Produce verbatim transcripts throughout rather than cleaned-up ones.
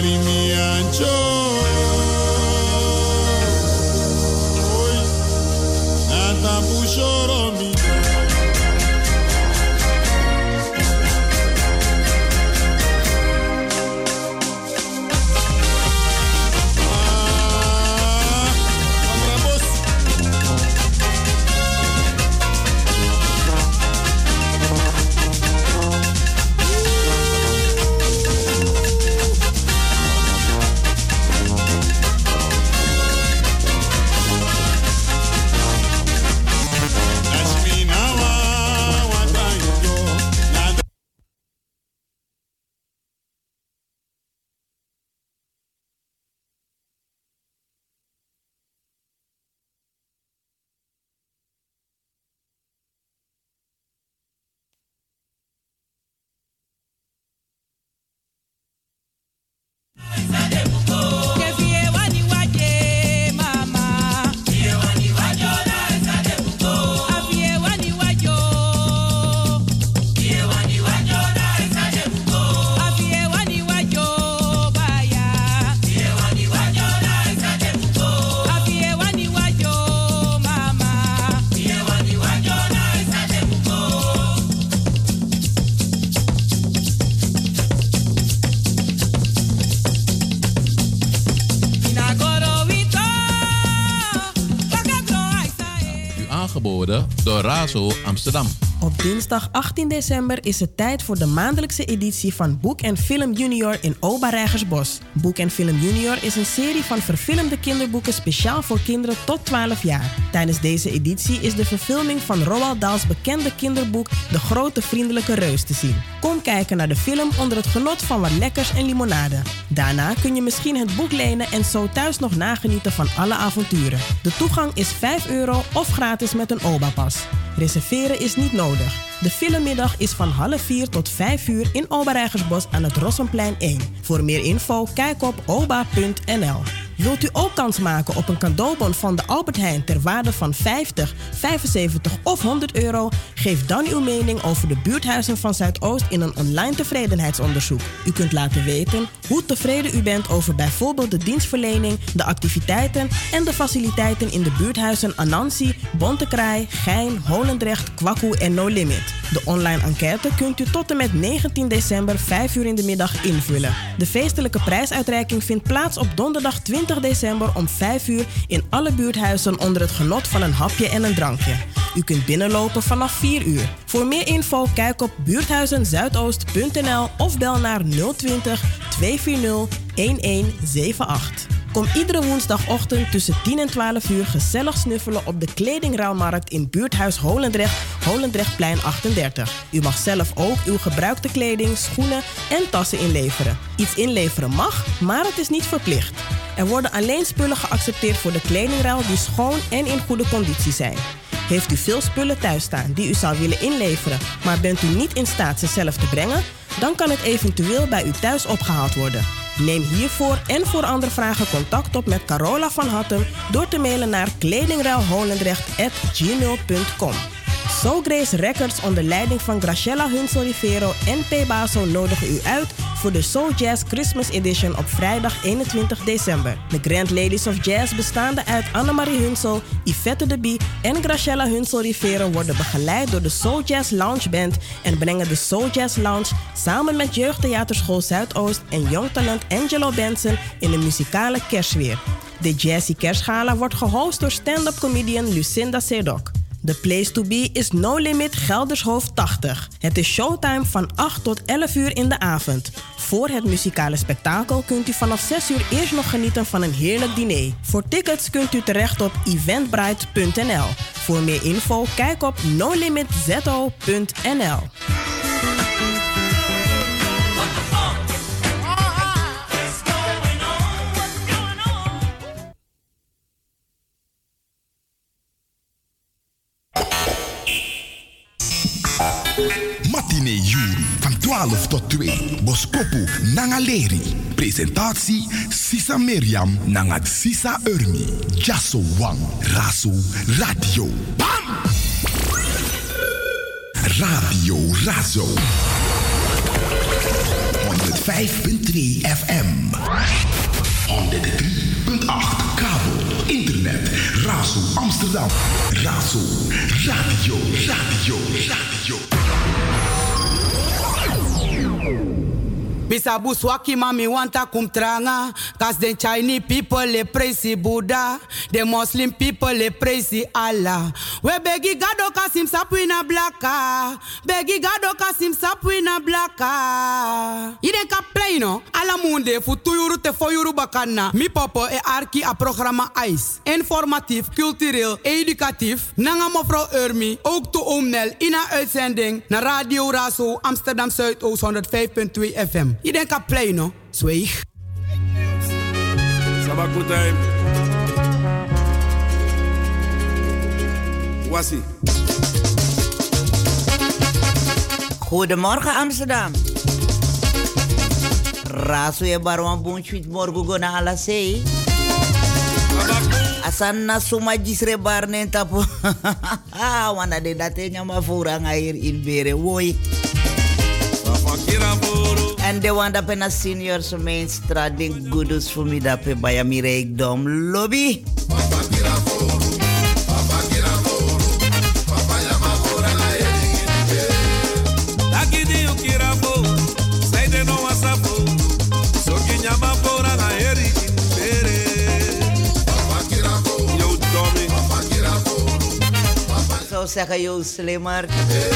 Door Razo Amsterdam. Op dinsdag achttien december is het tijd voor de maandelijkse editie van Boek en Film Junior in Oba Rijgersbos. Boek en Film Junior is een serie van verfilmde kinderboeken speciaal voor kinderen tot twaalf jaar. Tijdens deze editie is de verfilming van Roald Dahls bekende kinderboek De Grote Vriendelijke Reus te zien. Kom kijken naar de film onder het genot van wat lekkers en limonade. Daarna kun je misschien het boek lenen en zo thuis nog nagenieten van alle avonturen. De toegang is vijf euro of gratis met een Oba-pas. Reserveren is niet nodig. De filmmiddag is van half vier tot vijf uur in Oba Rijgersbos aan het Rossenplein één. Voor meer info kijk op oba punt n l. Wilt u ook kans maken op een cadeaubon van de Albert Heijn ter waarde van vijftig, vijfenzeventig of honderd euro? Geef dan uw mening over de buurthuizen van Zuidoost in een online tevredenheidsonderzoek. U kunt laten weten hoe tevreden u bent over bijvoorbeeld de dienstverlening, de activiteiten en de faciliteiten in de buurthuizen Anansi, Bontekraai, Gein, Holendrecht, Kwaku en No Limit. De online enquête kunt u tot en met negentien december vijf uur in de middag invullen. De feestelijke prijsuitreiking vindt plaats op donderdag twintig december om vijf uur in alle buurthuizen onder het genot van een hapje en een drankje. U kunt binnenlopen vanaf vier uur. Voor meer info kijk op buurthuizenzuidoost punt n l of bel naar nul twintig, tweehonderdveertig, elf zeven acht. Kom iedere woensdagochtend tussen tien en twaalf uur gezellig snuffelen op de kledingruilmarkt in buurthuis Holendrecht, Holendrechtplein achtendertig. U mag zelf ook uw gebruikte kleding, schoenen en tassen inleveren. Iets inleveren mag, maar het is niet verplicht. Er worden alleen spullen geaccepteerd voor de kledingruil die schoon en in goede conditie zijn. Heeft u veel spullen thuis staan die u zou willen inleveren, maar bent u niet in staat ze zelf te brengen? Dan kan het eventueel bij u thuis opgehaald worden. Neem hiervoor en voor andere vragen contact op met Carola van Hattem door te mailen naar kledingruilholendrecht apenstaartje gmail punt com. Soul Grace Records onder leiding van Graciela Hunsel Rivero en P. Baso nodigen u uit voor de Soul Jazz Christmas Edition op vrijdag eenentwintig december. De Grand Ladies of Jazz bestaande uit Annemarie Hunsel, Yvette de Bie en Graciela Hunsel Rivero worden begeleid door de Soul Jazz Lounge Band en brengen de Soul Jazz Lounge samen met Jeugdtheaterschool Zuidoost en jong talent Angelo Benson in een muzikale kerstsfeer. De Jazzy Kerstgala wordt gehost door stand-up comedian Lucinda Sedok. The place to be is No Limit Geldershoofd tachtig. Het is showtime van acht tot elf uur in de avond. Voor het muzikale spektakel kunt u vanaf zes uur eerst nog genieten van een heerlijk diner. Voor tickets kunt u terecht op eventbrite punt n l. Voor meer info kijk op no limit z o punt n l. Matinee Juri van twaalf tot twee. Boskopu Nangaleri. Presentatie Sisa Miriam Nangat Sisa Urmi. Jasso Wang. Rasu Radio. Bam! Radio Razo. honderdvijf punt twee F M. honderddrie punt acht kabel, internet, Razo Amsterdam. Razo, radio, radio, radio. Bisa buswaki mami wanta kumtranga. Cause the Chinese people le praise Buddha. The Muslim people le praise Allah. We begi gado kasim sapu na blaka. Begi gado kasim sapu na blaka. Iden ka play no. Ala munde fu tuyuru te foyuru bakana. Mi popo e arki a programma ICE. Informatief, cultureel, educatief. Nanga mevrouw Urmi. Ook to omnel in een uitzending. Na Radio Razo Amsterdam Zuidoost honderdvijf punt twee F M. Je denkt aan play, no? Zweeg. Sabaku time. Wassie. Goedemorgen Amsterdam. Raso je barwan bonchuit morgu go na ala sei. Asana suma jisre barnen tapo. Ah, wana de date nyama fura ngair in bere woi. En de wanda pena seniors main straat den goodus voor me dape bij Amirek dom lobby. Zo zeggen jou slimmer.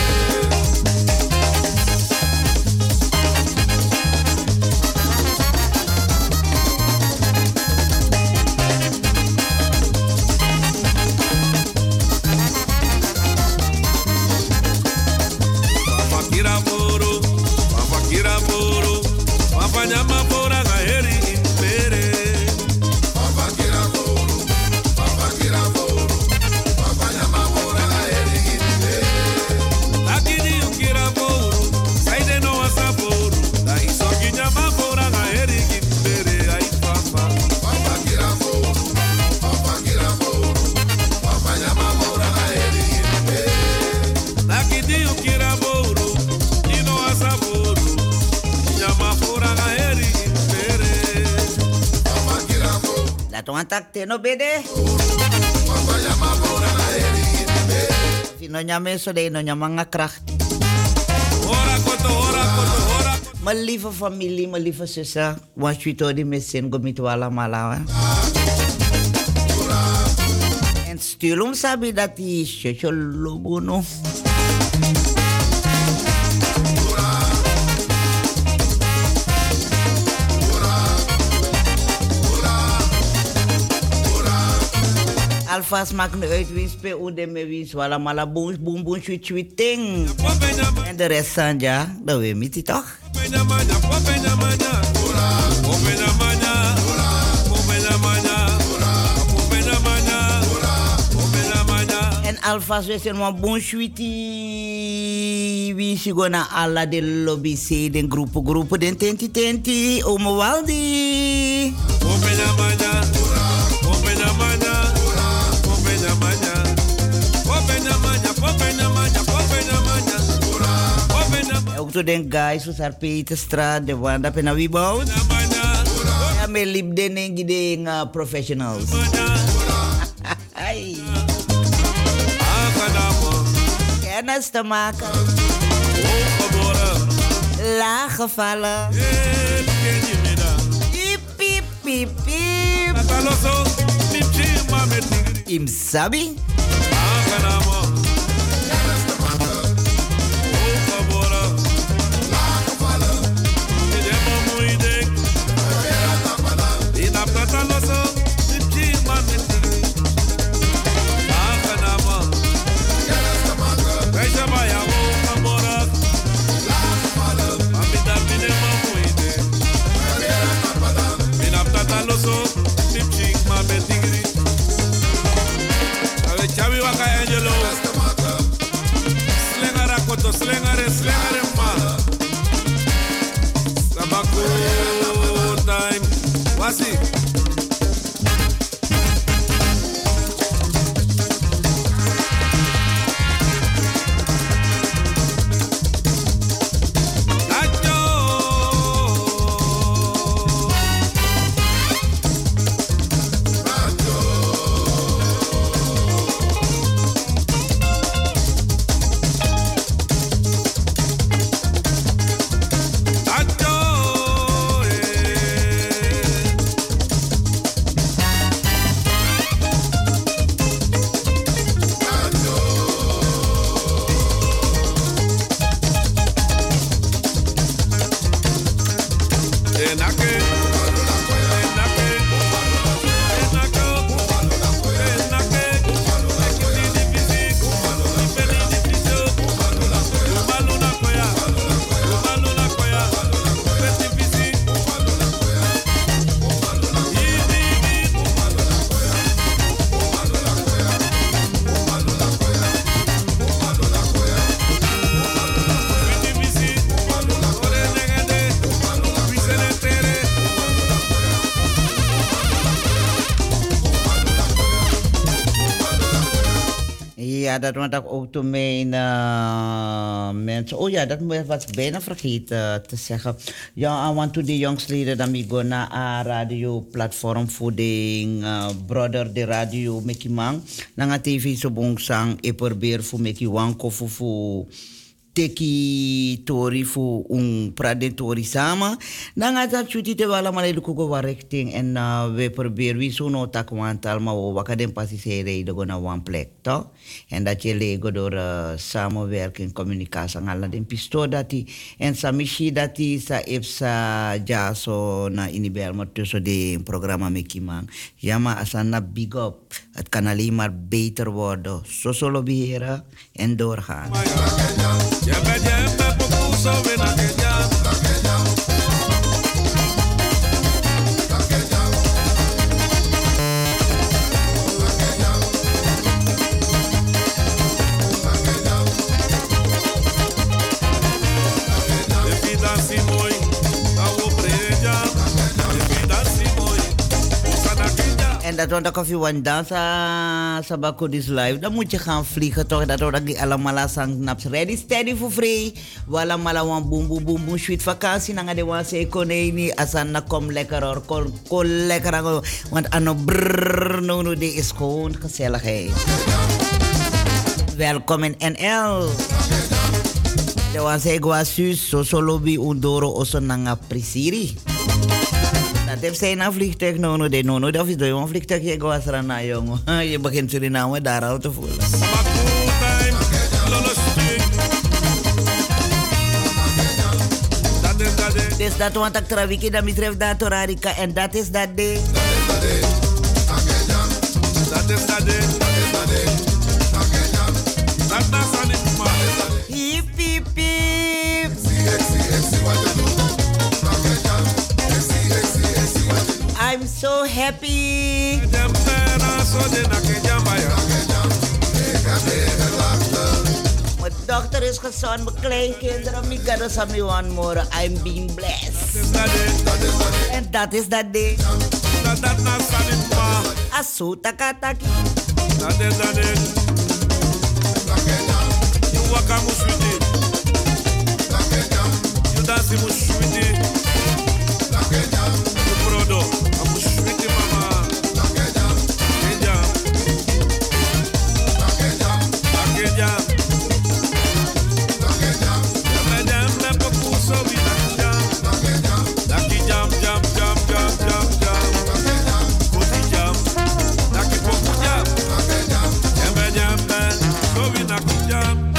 Takte no bede. No nyame so de no nyamanga kracht. Mijn lieve familie, mijn lieve zussen, wat je toch die mensen gomit wala malawa. En stilum sabi dat die shosho lobono. Alvast maakt niet uit wie speelt hoe de me wist. Wala mala boom boom boom shoot shoot ting. En de rest zijn ja, dat weet je toch? En alvast we zijn maar boom shootie. Wie is gonna alla de lobby say den groepen groepen den tenti tenti. Ome Waldi. Ook to den guys who are Peterstraat, de wanda pena wie bouwt. Ja, me liep den en den uh, professionals. Kennis te maken. Laag gevallen. Piep, piep, piep, piep. Im sabi? Slengare, slengare, ma. Sabaku time. Wasi. Nacho. ja, dat want ik ook toen mijn uh, mensen... Oh ja, dat was ik bijna vergeten te zeggen. Ja, I want to de jongsleden dat ik go naar een radioplatform voor de uh, brother de radio Mickey Man. Dan gaat tv zo bongsang. Ik probeer voor Mickey Wanko voor voor teki tori voor un praten tori samen. Dan gaat dat chuti te wel allemaal de kuko waar richting en uh, we proberen wie zo no tak wantal maar we wakker den passie se rijden go naar one plek toch? En dat je lego door uh, samenwerking, communicatie en alle den pistool dat die en samishi dat die sa ipsa ja zo na inibel maar tussen de programma Mickey Man. Ja maar als een big up, het kan alleen maar beter worden. Zo zullen we beheren en doorgaan. Jembe jembe pokuso vena kenya. En dat want als je want dansen sabako this live, dan moet je gaan vliegen toch? Dat wordt die allemaal sang naps ready steady for free. Wala mala wan boom boom boom boom sweet vakantie. Dan gaan de wan say koneni asana kom lekker hoor, kom kom lekker hoor. Want ano brrr no no dit is gewoon gezelligheid. Welkom in N L. De wan say go asus so solo bi undoro oso nanga prisiri. Dat heeft zijn een vliegtuig nodig, de nono, dat is door een vliegtuig je was er aan jongen. Je begint Suriname daar al te voelen. Dus dat want ik trawiki dat betreft dat Torarika en dat is dat de. Dat is dat de. Hip hip hip. I'm so happy. Mijn dochter is gezond, mijn kleinkinderen, mijn kinderen zijn me one more. I'm being blessed. En dat is dat ding. Asu takataki. Dat is dat ding. You walk a mushwiti. You dance mushwiti. Prodo, I'm sweet mama. Akeja, akeja, akeja, akeja. Jam jam pokuso vina jam. Daki jam jam jam jam jam jam. Koti jam, daki poku jam. Jam jam so vina jam.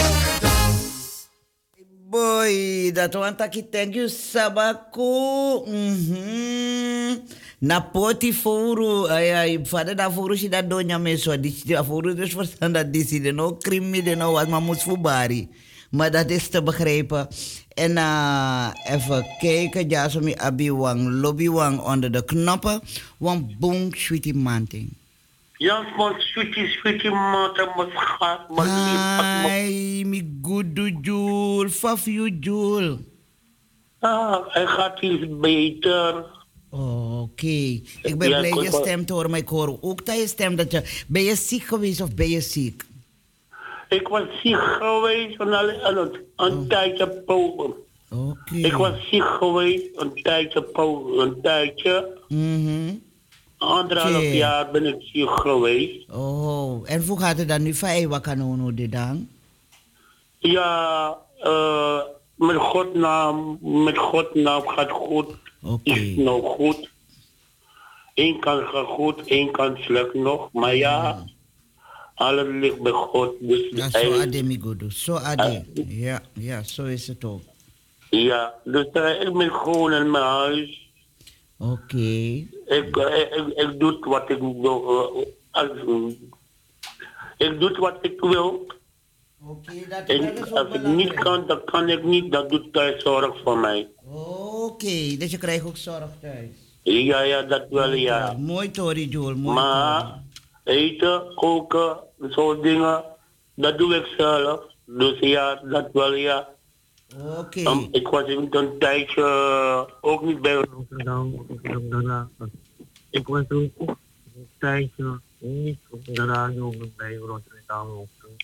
Boy, dat want ik thank you sabaku. Mhm. Na poti furu, ay ay, fada da furu si da donya meso, di si da furu dus verstaan dat die si de no krimi de no wat maar moet fubari. Maar dat is te begrijpen. En uh, even kijken, ja, zo mi abi wang, lobby wang onder de knoppen, wang boom sweetie manting. Ja, man, sweetie, sweetie, man, dat moet gaan. Hi, mi good Jul, faf you Jul. Ah, hij gaat iets beter. Oh, oké. Okay. Ik ben ja, blij je stem te horen, maar ik hoor ook dat je stem dat je... Ben je ziek geweest of ben je ziek? Ik was ziek geweest en een, een oh. tijdje pogen. Oké. Okay. Ik was ziek geweest, een tijdje pogen, een tijdje. Mhm. Anderhalf okay. jaar ben ik ziek geweest. Oh, en hoe gaat het dan nu? Vijf wat kan je dit dan? Ja, uh, met God naam, met God naam gaat goed. Okay. Is nou goed. Eén kant gaat goed, één kant slecht nog. Maar ja, ja. alles ligt bij God. Dus ja, zo ade mi godo. Zo ade. Uh, ja, ja, zo is het ook. Ja, dus uh, ik ben gewoon in mijn huis. Oké. Okay. Ik, uh, ik, ik, ik doe wat ik wil. Uh, als, uh, ik doe wat ik wil. Okay, dat, en dat is als ik niet kan, dan kan ik niet. Dat doet thuis zorg voor mij. Oké, okay, dus je krijgt ook zorg thuis. Ja, ja, dat wel, ja. Mooi Tori, Joel, mooi. Maar eten, koken, zo'n dingen, dat doe ik zelf. Dus ja, dat wel, ja. Oké. Okay. Um, ik was in een tijdje uh, ook niet bij Rotterdam. Ik was ook een tijdje niet op de radio bij Rotterdam.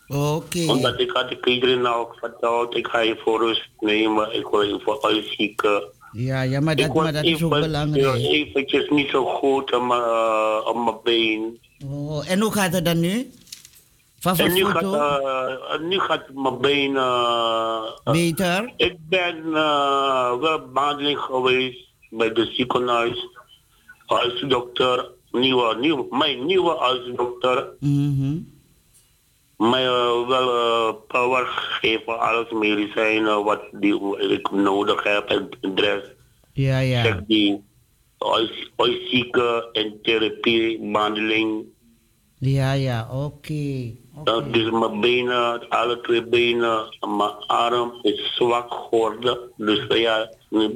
Oké. Okay. Omdat ik had ik iedereen nou verteld, ik ga je voor rust nemen, ik wil je voor alle zieken. Ja, ja, maar dat, maar dat is ook belangrijk. Eventjes niet zo goed op mijn, uh, op mijn been. Oh, en hoe gaat het dan nu? Van en nu gaat, uh, nu gaat mijn been... Uh, beter? Ik ben uh, wel behandeling geweest bij de ziekenhuis. Als dokter, nieuwe, nieuwe, mijn nieuwe als dokter. Mm-hmm. Mij uh, wel uh, power geven, alles medicijnen wat die, ik nodig heb en de rest. Ja, ja. Zeg die als, als zieke en therapie, behandeling. Ja, ja, oké. Okay. Okay. Uh, dus mijn benen, alle twee benen, mijn arm is zwak geworden. Dus uh, ja,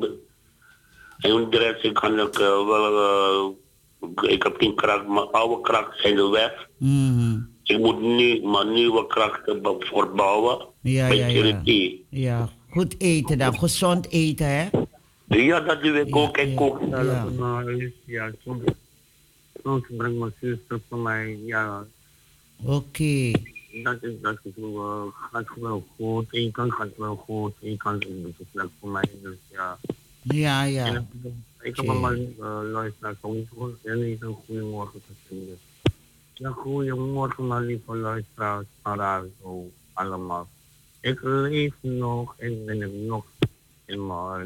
en de rest ik kan ik uh, wel, uh, ik heb geen kracht, mijn oude krachten zijn er weg. Mm-hmm. Ik moet nu mijn nieuwe krachten voortbouwen. Ja, bij ja, therapie. Ja. ja, goed eten dan, gezond eten, hè? Ja, dat doe ik ja, ook. Ik kook ja, zelf. Ja, ja soms, soms brengt mijn zuster voor mij, ja. Oké. Okay. Dat is, dat is uh, gaat wel goed. Eén kant gaat wel goed, één kant is een beetje slecht voor mij. Dus ja. Ja, ja. En, ik heb allemaal uh, luisteraars van niet gehoord en niet een goeiemorgen te vinden. Ja, goeiemorgen, mijn lieve luisteraars van Radio allemaal. Ik leef nog en ben ik nog in mijn huis.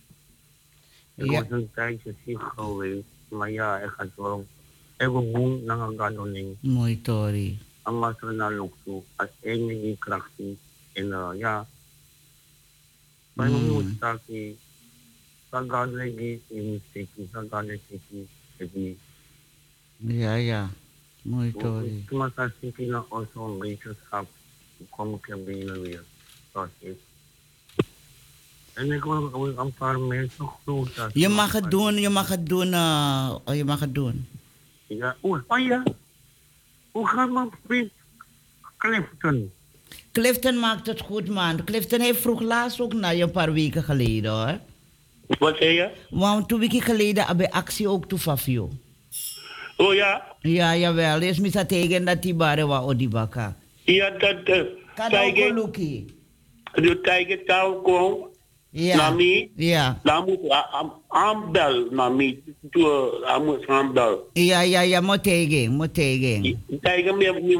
Ik ja. was een tijdje ziek geweest, maar ja, ik ga wel even boem naar een gadoning. Mooi, Tori. En was er naar Lok toe, als enige die kracht is. En uh, ja, bij mijn moeder staat hij, dat gaat leggen in mistake, dat gaat leggen. Ja, ja. Mooi, Tori. Toen was dat ziek in een beetje schap. Kom ik er binnen weer. Dat is. En ik wil een paar mensen groot. Je mag het doen, je mag het doen, uh, je mag het doen. Ja, oh, oh ja. Hoe gaat mijn vriend Clifton? Clifton maakt het goed, man. Clifton heeft vroeg laatst ook naar je een paar weken geleden, hoor. Wat zei je? Want twee weken geleden heb je actie ook toe Fafio. Oh ja? Ja, jawel. Eerst mis tegen dat die bare wa odibaka. Ja, dat... Uh, Kadoko Luki. De tijger taal kwam. Ja. Nami. Ja. Dan moet je aanbel, Nami. Dan moet je aanbel. Ja, ja, ja. Moet tegen, moet tegen. Tijger,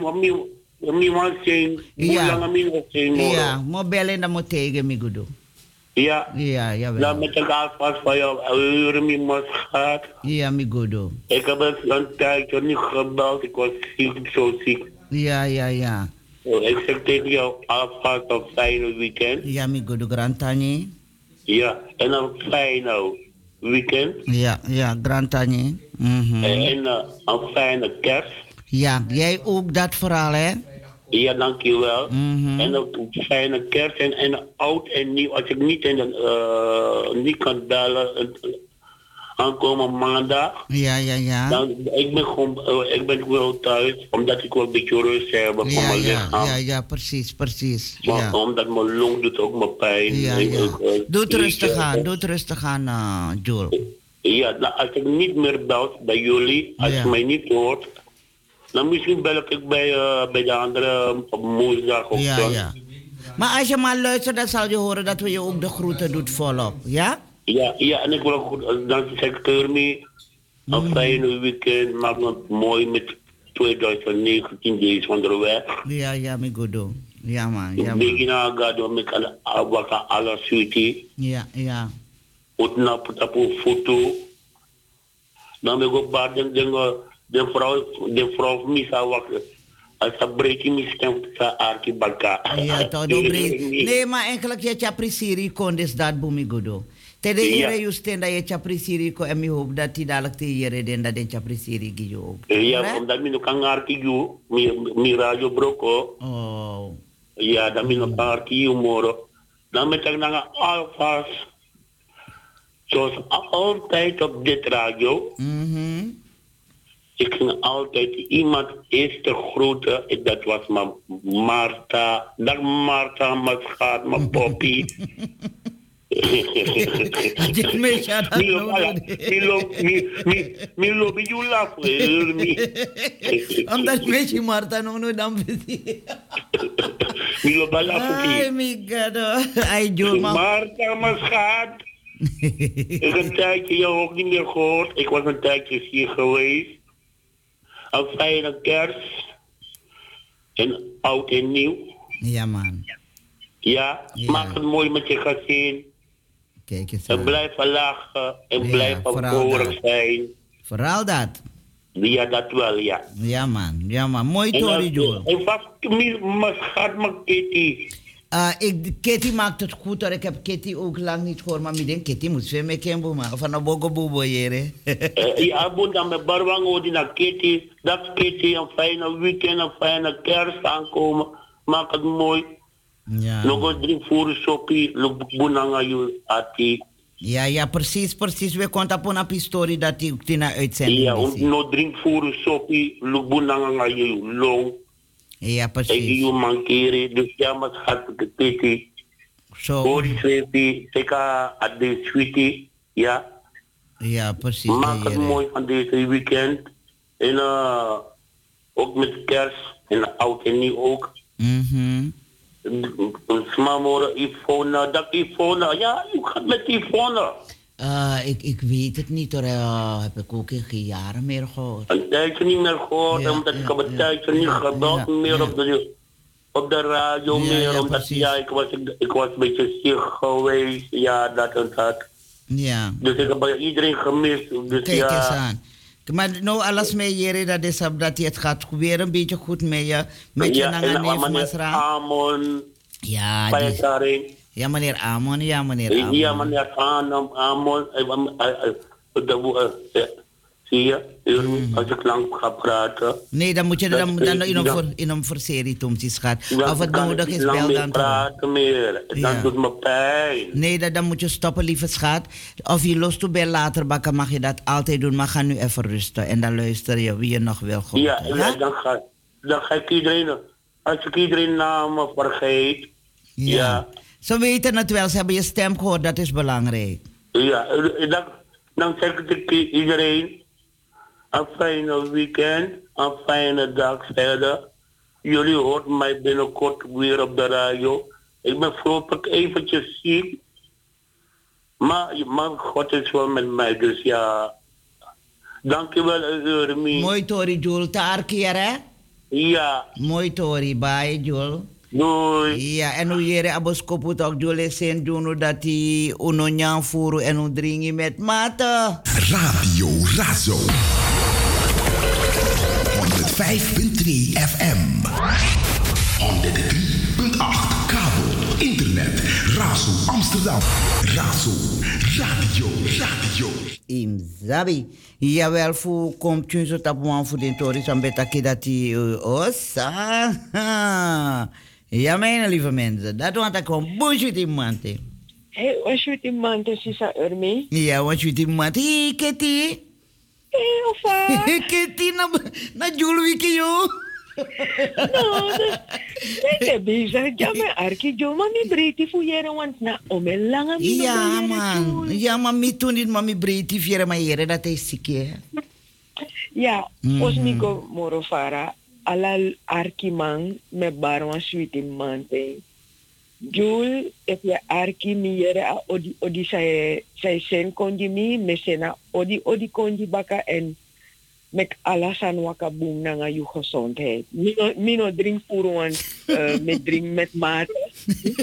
mi man zijn. Ja. Mi zijn. Ja, moet bellen dan moet tegen, mi gudu. Ja. Ja, jawel. Dan met de afwas van jou, uren mi mas gaat. Ja, mi gudu. Ik heb een tijdje niet gebeld, ik was ziek, zo ziek. Ja, ja, ja. Oh, ik zeg tegen jou, alvast een fijne weekend. Ja, mi gudu, Grantani. Ja, en een fijne weekend. Ja, ja, Grantani. Mm-hmm. En uh, een fijne kerst. Ja, jij ook dat vooral, hè? Ja, dankjewel. Mm-hmm. En een fijne kerst en, en oud en nieuw. Als ik niet, in de, uh, niet kan bellen, uh, aankomen maandag. Ja, ja, ja. Dan, ik ben gewoon, uh, ik ben wel thuis, omdat ik wel een beetje rust heb voor ja, mijn ja, lichaam. ja, ja, precies, precies. Maar, ja. Omdat mijn long doet ook mijn pijn. Ja, en, ja. uh, Doe het rustig uh, aan, doe het rustig aan, uh, Joel. Ja, nou, als ik niet meer bel bij jullie, als ja. je mij niet hoort, dan misschien bel ik bij, uh, bij de andere op woensdag of ja, zo. Ja. Maar als je maar luistert, dan zal je horen dat we je ook de groeten doet volop, ja? Ja, ja, en ik wil ook goed, dan zeg ik ermee, een mm. fijne weekend, maak het mooi met twintig negentien, deze onderweg. Ja, ja, mi godo. Ja, man, ja, man. Begin aga do met alle awaka alle sweetie. Ja, ja. Utna put op foto. Dan ben ik ook bij de, de, de vrouw, de vrouw misa wakker. Als ze breken mi stem, sa arki baka. Ja, toch, do break. Nee, maar eigenlijk je chaprisiri kon dus dat boemi godo. Tede ire you stand dat je chaprisiri ko en mi hoop dat die dadelijk te jere den dat den chaprisiri gi yo. Ja, omdat mi no kan arki you, mi mi radio broko. Oh. Ja, dan mi no kan arki you moro. Dan met ik naar alvast. Zoals altijd op dit radio. Mhm. Ik ging altijd iemand eerst te groeten. Dat was mijn Marta. Dag Marta, mijn schat, mijn poppy. Dit meisje had dat nodig. Mi loop je laf. Omdat meisje Marta nog nooit dan bezig. Milo bala Ay, fuki. my God. Ay, Jul, man. Marta, mijn schat. Ik heb een tijdje jou ook niet meer gehoord. Ik was een tijdje hier geweest. Een fijne kerst. En oud en nieuw. Ja, man. Ja, Ja. maak het mooi met je gezin. Kijk eens En aan. blijven lachen. En Ja, blijven vooral borig dat. zijn. Vooral dat. Ja, dat wel, ja. Ja, man. Ja, man. Mooi, En, Tori, als- Jul. en vast, mijn schat, mijn Kitty. Uh, ik, Kitty maakt het goed hoor. Ik heb Kitty ook lang niet gehoord. Maar ik denk, Kitty moet veel meer kennen, man. Van een bogo bobo hier, hè. Eh, Ja, boen dan met Barwang hoor naar Kitty. Dat Kitty een fijne weekend, een fijne kerst aankomen. Maak het mooi. Ja. Nog een drink voor de soppie. Nog boenanga je ati. Ja, ja, precies, precies. We konden op een pistori dat die ook in een uitzending Ja, is. om nog drink voor de soppie. Nog boenanga je long. Ja, En die precies. je mankeren. Dus ja, maar schat de Kitty. Zo. Hoor die zweepie. Teka at de sweetie. Ja. Ja, precies. Maak ja, het ja. mooi van deze weekend. En uh, ook met kerst. En oud en nieuw ook. Mhm. Smamora Ivona, dat Ivona. Ja, je gaat met Ivona. Uh, ik, ik weet het niet hoor. Uh, heb ik ook in geen jaren meer gehoord. Een tijdje niet meer gehoord, Ja, omdat ja, ik heb een ja, tijdje niet ja, gebeld ja, meer ja. op, de, op de radio Ja, meer. ja, omdat precies. ja, ik was, ik, ik was een beetje ziek geweest. Ja, dat en dat. Ja. Dus ik heb iedereen gemist. Dus Kijk ja. eens aan. Maar nou alles mee hier, dat is op dat het gaat weer een beetje goed met je. Met je Ja, nanga en neef meneer Masra. Amon, Ja, die, Pajataring. ja, meneer Amon, ja, meneer Amon. Ja, meneer Anam, Amon. eh, eh, eh, eh, de- eh, eh, Zie je, Erwin, als ik lang ga praten. Nee, dan moet je dan, Dat- dan in een ja. voor, in een verserie tomtjes gaat. Dan Of het kan nodig ik is, niet lang bel meer dan terug. praten meer. Dan Ja. doet me pijn. Nee, dat, dan moet je stoppen, lieve schat. Of je lost toe bij later bakken, mag je dat altijd doen. Maar ga nu even rusten. En dan luister je wie je nog wil horen. Ja, ja, dan, ga, dan ga ik iedereen, als ik iedereen namen vergeet. Ja. Ze weten het wel, ze hebben je stem gehoord, dat is belangrijk. Ja, eh, dan, dan zeg ik tegen iedereen, een fijne weekend, een fijne dag verder. Jullie hoort mij binnenkort weer op de radio. Ik ben voorlopig eventjes ziek. Maar, maar God is wel met mij, dus ja. Dankjewel, Urmi. Mooi Tori, Jul. Taar keer, hè? Ja, Mooi Tori, bye, Jul. doei. Ja, en hoe jere aboskopu toch Jul is in doen dat die uno nyang furu en hoe dringi met mate. Radio Razo. honderdvijf punt twee F M. honderddrie punt acht kabel, internet, Razo Amsterdam. Razo Radio, Radio. Im zabi. Jawel, fu komt je zo tapuan voor den Tori, zo betaki dat die osa. Ja, mijn lieve mensen, dat want ik gewoon bullshit in mante. Hey, was je die man te sisa Urmi? Ja, wat je die mante. Hé, Kitty. Hey, ofa. Kitty, na, na Jul wiki yo. No, ik heb bezig. Ja, mijn arki, jo, maar mi breedte voor jaren, want na ome lange mi no Ja, breedte man. toe. Ja, maar mi toen niet, maar mi breedte vieren, maar jere dat is ziek, hè. Ja, Mhm. os mi go morofara, ala arki man, me barwan sweetie man te. Jul, if je arki mi jere a odi, odi say, say sen kondi mi, me sena odi, odi kondi baka en mek alasan waka boom na nga yu gezondheid. Mino, mino drink puro want uh, me drink met mate.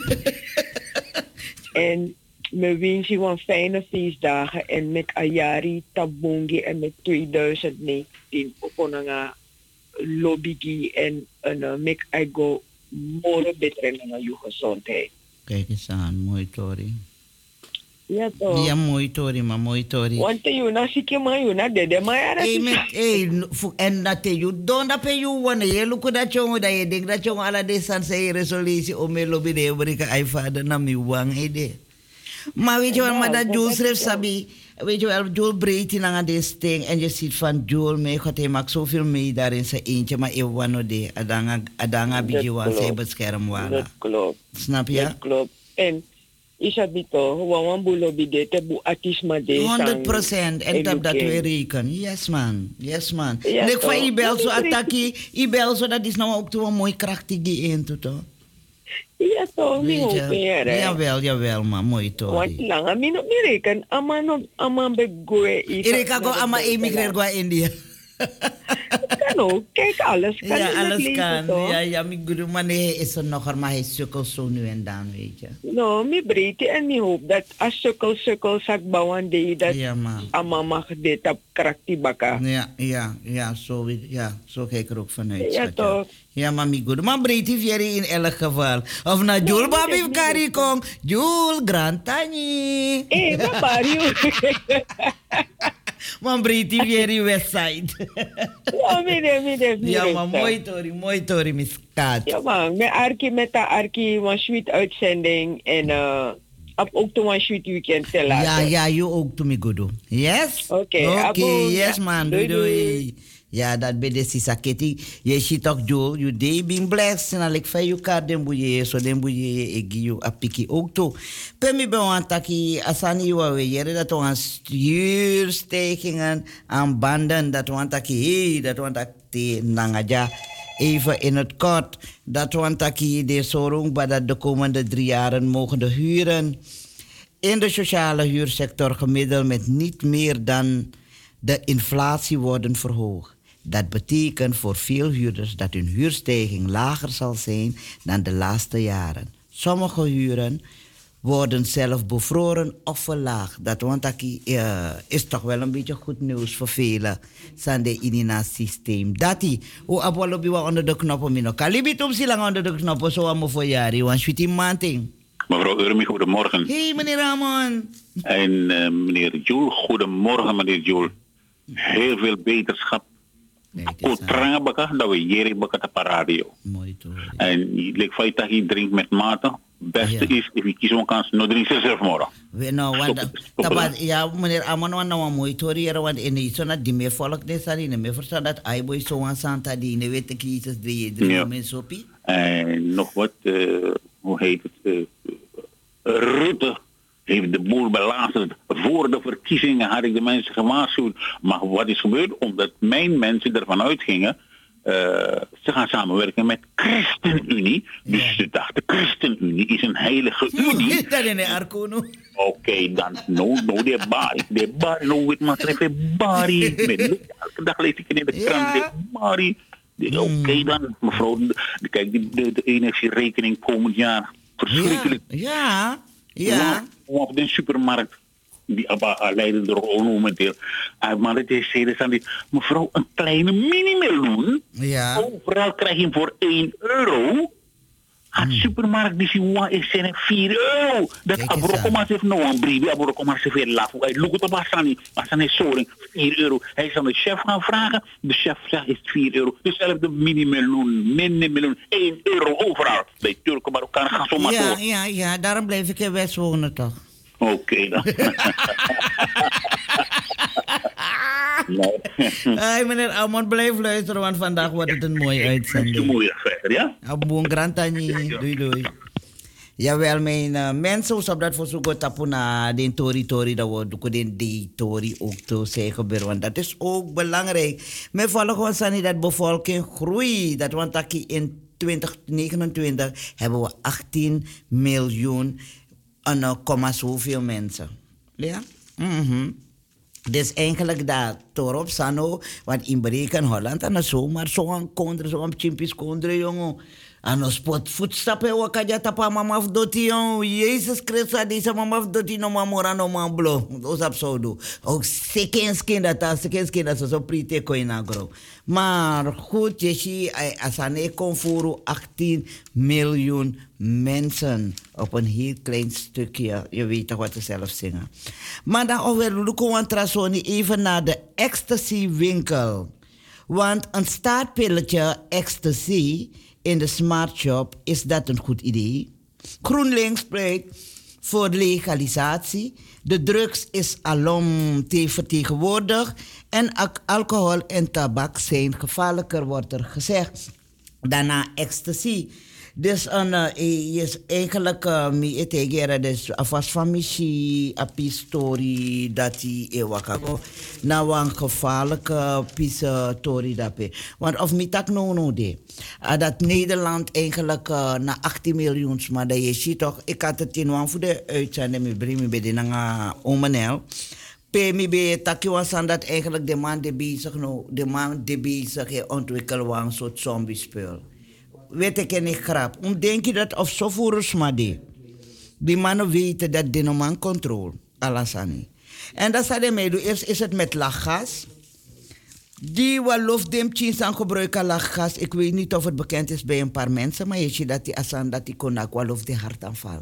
En me wens je een fijne feestdagen en met Ayari Tabungi en met tweeduizend negentien ook nga lobbygi en en met I go more beter na yu gezondheid. Kijk eens aan, mooi Tori. Ja toch. Ja, mooi Tori, maar mooi Tori. Want you na sike man you na dede maar ja. Hey, met, hey, fu- en dat je don't dat je wanneer je look dat jongen dat je denkt dat jongen alle deze zijn resolutie om me lobby de breken ai vader na mi wang ide. Maar weet je wel, maar dat Jules schreef sabi, weet je wel, Jules breed in aan deze ding en je ziet van Jules mee, god hij maakt zoveel mee daar in zijn eentje, maar je wano de, adanga, adanga bigi wan zij bescherm wala. Dat klopt. Snap je? Dat klopt. En isa bito, wawan bulo bide te bu atisma de honderd procent. En dat dat we rekenen. Yes man. Yes man. Ja, en ik van toch. Ibel zo Dat is attackie. Ibel zo dat is nou ook toe een mooi krachtig in toe toch? Ja, toch, mi Weet je? hoop meer, hè. Jawel, jawel, maar mooi toch. Want lang, mi no mi reken, ama no, ama be goe. Ik ga ama emigreer qua India. Kan ook, kijk, alles kan Ja, in het alles leven, kan. toch? Ja, ja, mi bedoel, maar nee, is er nog, maar hij sukkelt zo nu en dan, weet je. No, mi breedte en mi hoop dat als sukkel sukkel sak bouwen deed, dat Ja, man. ama mag dit op karakter baka. Ja, ja, ja, zo, weet- ja, zo kijk ik er ook vanuit. Ja, schat, toch. Ja, maar mi goed. Maar breed die vier in elk geval. Of na Jul Babi of Karikong. Jul Grantani. Eh, wat Mario? Maar breed die vier in Westside. Ja, midden, midden, midden. Ja, maar mooi tori, mooi tori, Miss Kat. Ja, man. Met Arki, met de Arki, een sweet uitzending. En uh, op ook toen een sweet weekend te laten. Ja, ja, you ook to me good. Yes? Oké, Oké, abo, yes ja. man. Doei, Doei, doei. doei. Ja, dat ben de sisaketi. Je ziet toch, Joe, you day being blessed. En ik van je kaart, den boeie, zo den boeie, ik give you a piki ook toe. Pemi ben want taki, asani wawe, jere dat we aan stuurstekingen, aan banden, dat want taki, hey, dat want taki, nangaja. Even in het kort, dat want taki, de sorong, maar dat de komende drie jaren mogen de huren in de sociale huursector gemiddeld met niet meer dan de inflatie worden verhoogd. Dat betekent voor veel huurders dat hun huurstijging lager zal zijn dan de laatste jaren. Sommige huren worden zelf bevroren of verlaagd. Dat want dat uh, is toch wel een beetje goed nieuws voor velen. Sande in het systeem. Dat die, hoe abolobi wa onder de knoppen mino. Kalibit om lang onder de knoppen zo aan me voor jaren. Want je die manting. Mevrouw Urmi, goedemorgen. Hey meneer Ramon. En uh, meneer Joel, goedemorgen meneer Joel. Heel veel beterschap. Kotranga baka, dat we jere baka op radio. Mooi toch. En ik vind dat je drinkt met mate. Beste ja. is, if je kiest een kans, no drink ze zelf morgen. We nou, want tabat, ja, meneer Amon, want nou mooi toriëren, want in iets dat die meer volk des daarin, meer verstaan dat ai boy zo aan Santa die ne weet de kiezers drie drie mensen op. En nog wat, uh, hoe heet het? Uh, Rutte heeft de boel belazerd. Voor de verkiezingen had ik de mensen gewaarschuwd. Maar wat is gebeurd? Omdat mijn mensen ervan uitgingen, uh, ze gaan samenwerken met ChristenUnie. Dus ja. Ze dachten, ChristenUnie is een heilige unie. Dat is een arco, no? Oké, okay, dan, no, no, de bari. De bari, no, het maar even bari. Elke dag lees ik in de krant, de bari. Oké, okay, dan, mevrouw, kijk, de, de, de energierekening komend jaar. Verschrikkelijk. Ja, ja. ja. Op de supermarkt, die Abba leiden er ook momenteel. Maar het is serieus, mevrouw, een kleine mini-meloen. Ja. Overal krijg je hem voor één euro. Het supermarkt die zien is zijn vier euro. Dat Abrokomas heeft nou een brief. Abrokomas heeft weer laf. Hij look het op Assani. Assani is zoring. vier euro. Hij zal de chef gaan vragen. De chef zegt is vier euro. Dezelfde mini-meloen. Mini-meloen. één euro overal. Bij Turken, Marokkanen gaan zomaar ja, door. Ja, ja, daarom blijf ik in West wonen toch. Oké okay, dan. Nee. Hey, meneer Amon, blijf luisteren, want vandaag wordt het een mooie uitzending. Een mooie verder, ja? Abon Grantani, doei doei. Jawel, mijn uh, mensen, op dat voor zoeken tappen naar de tori tori, dat we doen den de tori ook te zeggen, want dat is ook belangrijk. Men volgt ons aan dat bevolking groeit, dat want dat in twintig negenentwintig hebben we achttien miljoen en uh, komma zoveel mensen. Ja? Mhm. Dus eigenlijk dat torop sano, want in bereken Holland en zo, maar zo'n kondre, zo'n chimpies kondre, jongen. En een spot voetstappen, wakadja tapa mama af doti, jongen. Jezus Christus, deze mama af doti, no mamora, no mamblo. Dat is absurdo. Ook sekenskin dat, sekenskin dat zo prite koina gro. Maar goed, je ziet, als aan konfuru achttien miljoen mensen op een heel klein stukje. Je weet toch wat ze zelf zingen. Maar dan over Lukowan Trasoni even naar de ecstasy winkel. Want een staartpilletje ecstasy in de smart shop, is dat een goed idee? GroenLinks pleit voor legalisatie. De drugs is alom te vertegenwoordigd en alcohol en tabak zijn gevaarlijker, wordt er gezegd. Daarna ecstasy. Dus een, uh, is eigenlijk uh, mi etegera dus afas van michi api story dat die ewakago nou een gevaarlijke pisse story dape. Want of mi tak no no de. Uh, dat Nederland eigenlijk uh, na achttien miljoen, maar dat je ziet toch, ik had het in one voor de uitzending met Brimi bij de nanga Omenel. P M B takje dat eigenlijk de man die bezig no, de man die bezig is ontwikkelen een soort zombiespel. Weet ik niet grap. Hoe denk je dat of zo voor ons maar die? Die mannen weten dat die man controle. Alasani. En dat zou mee doen. Eerst is het met lachgas. Die wat loopt dem chins aan gebruiken lachgas. Ik weet niet of het bekend is bij een paar mensen. Maar je ziet dat die asan dat die konak wel loopt die hartaanval.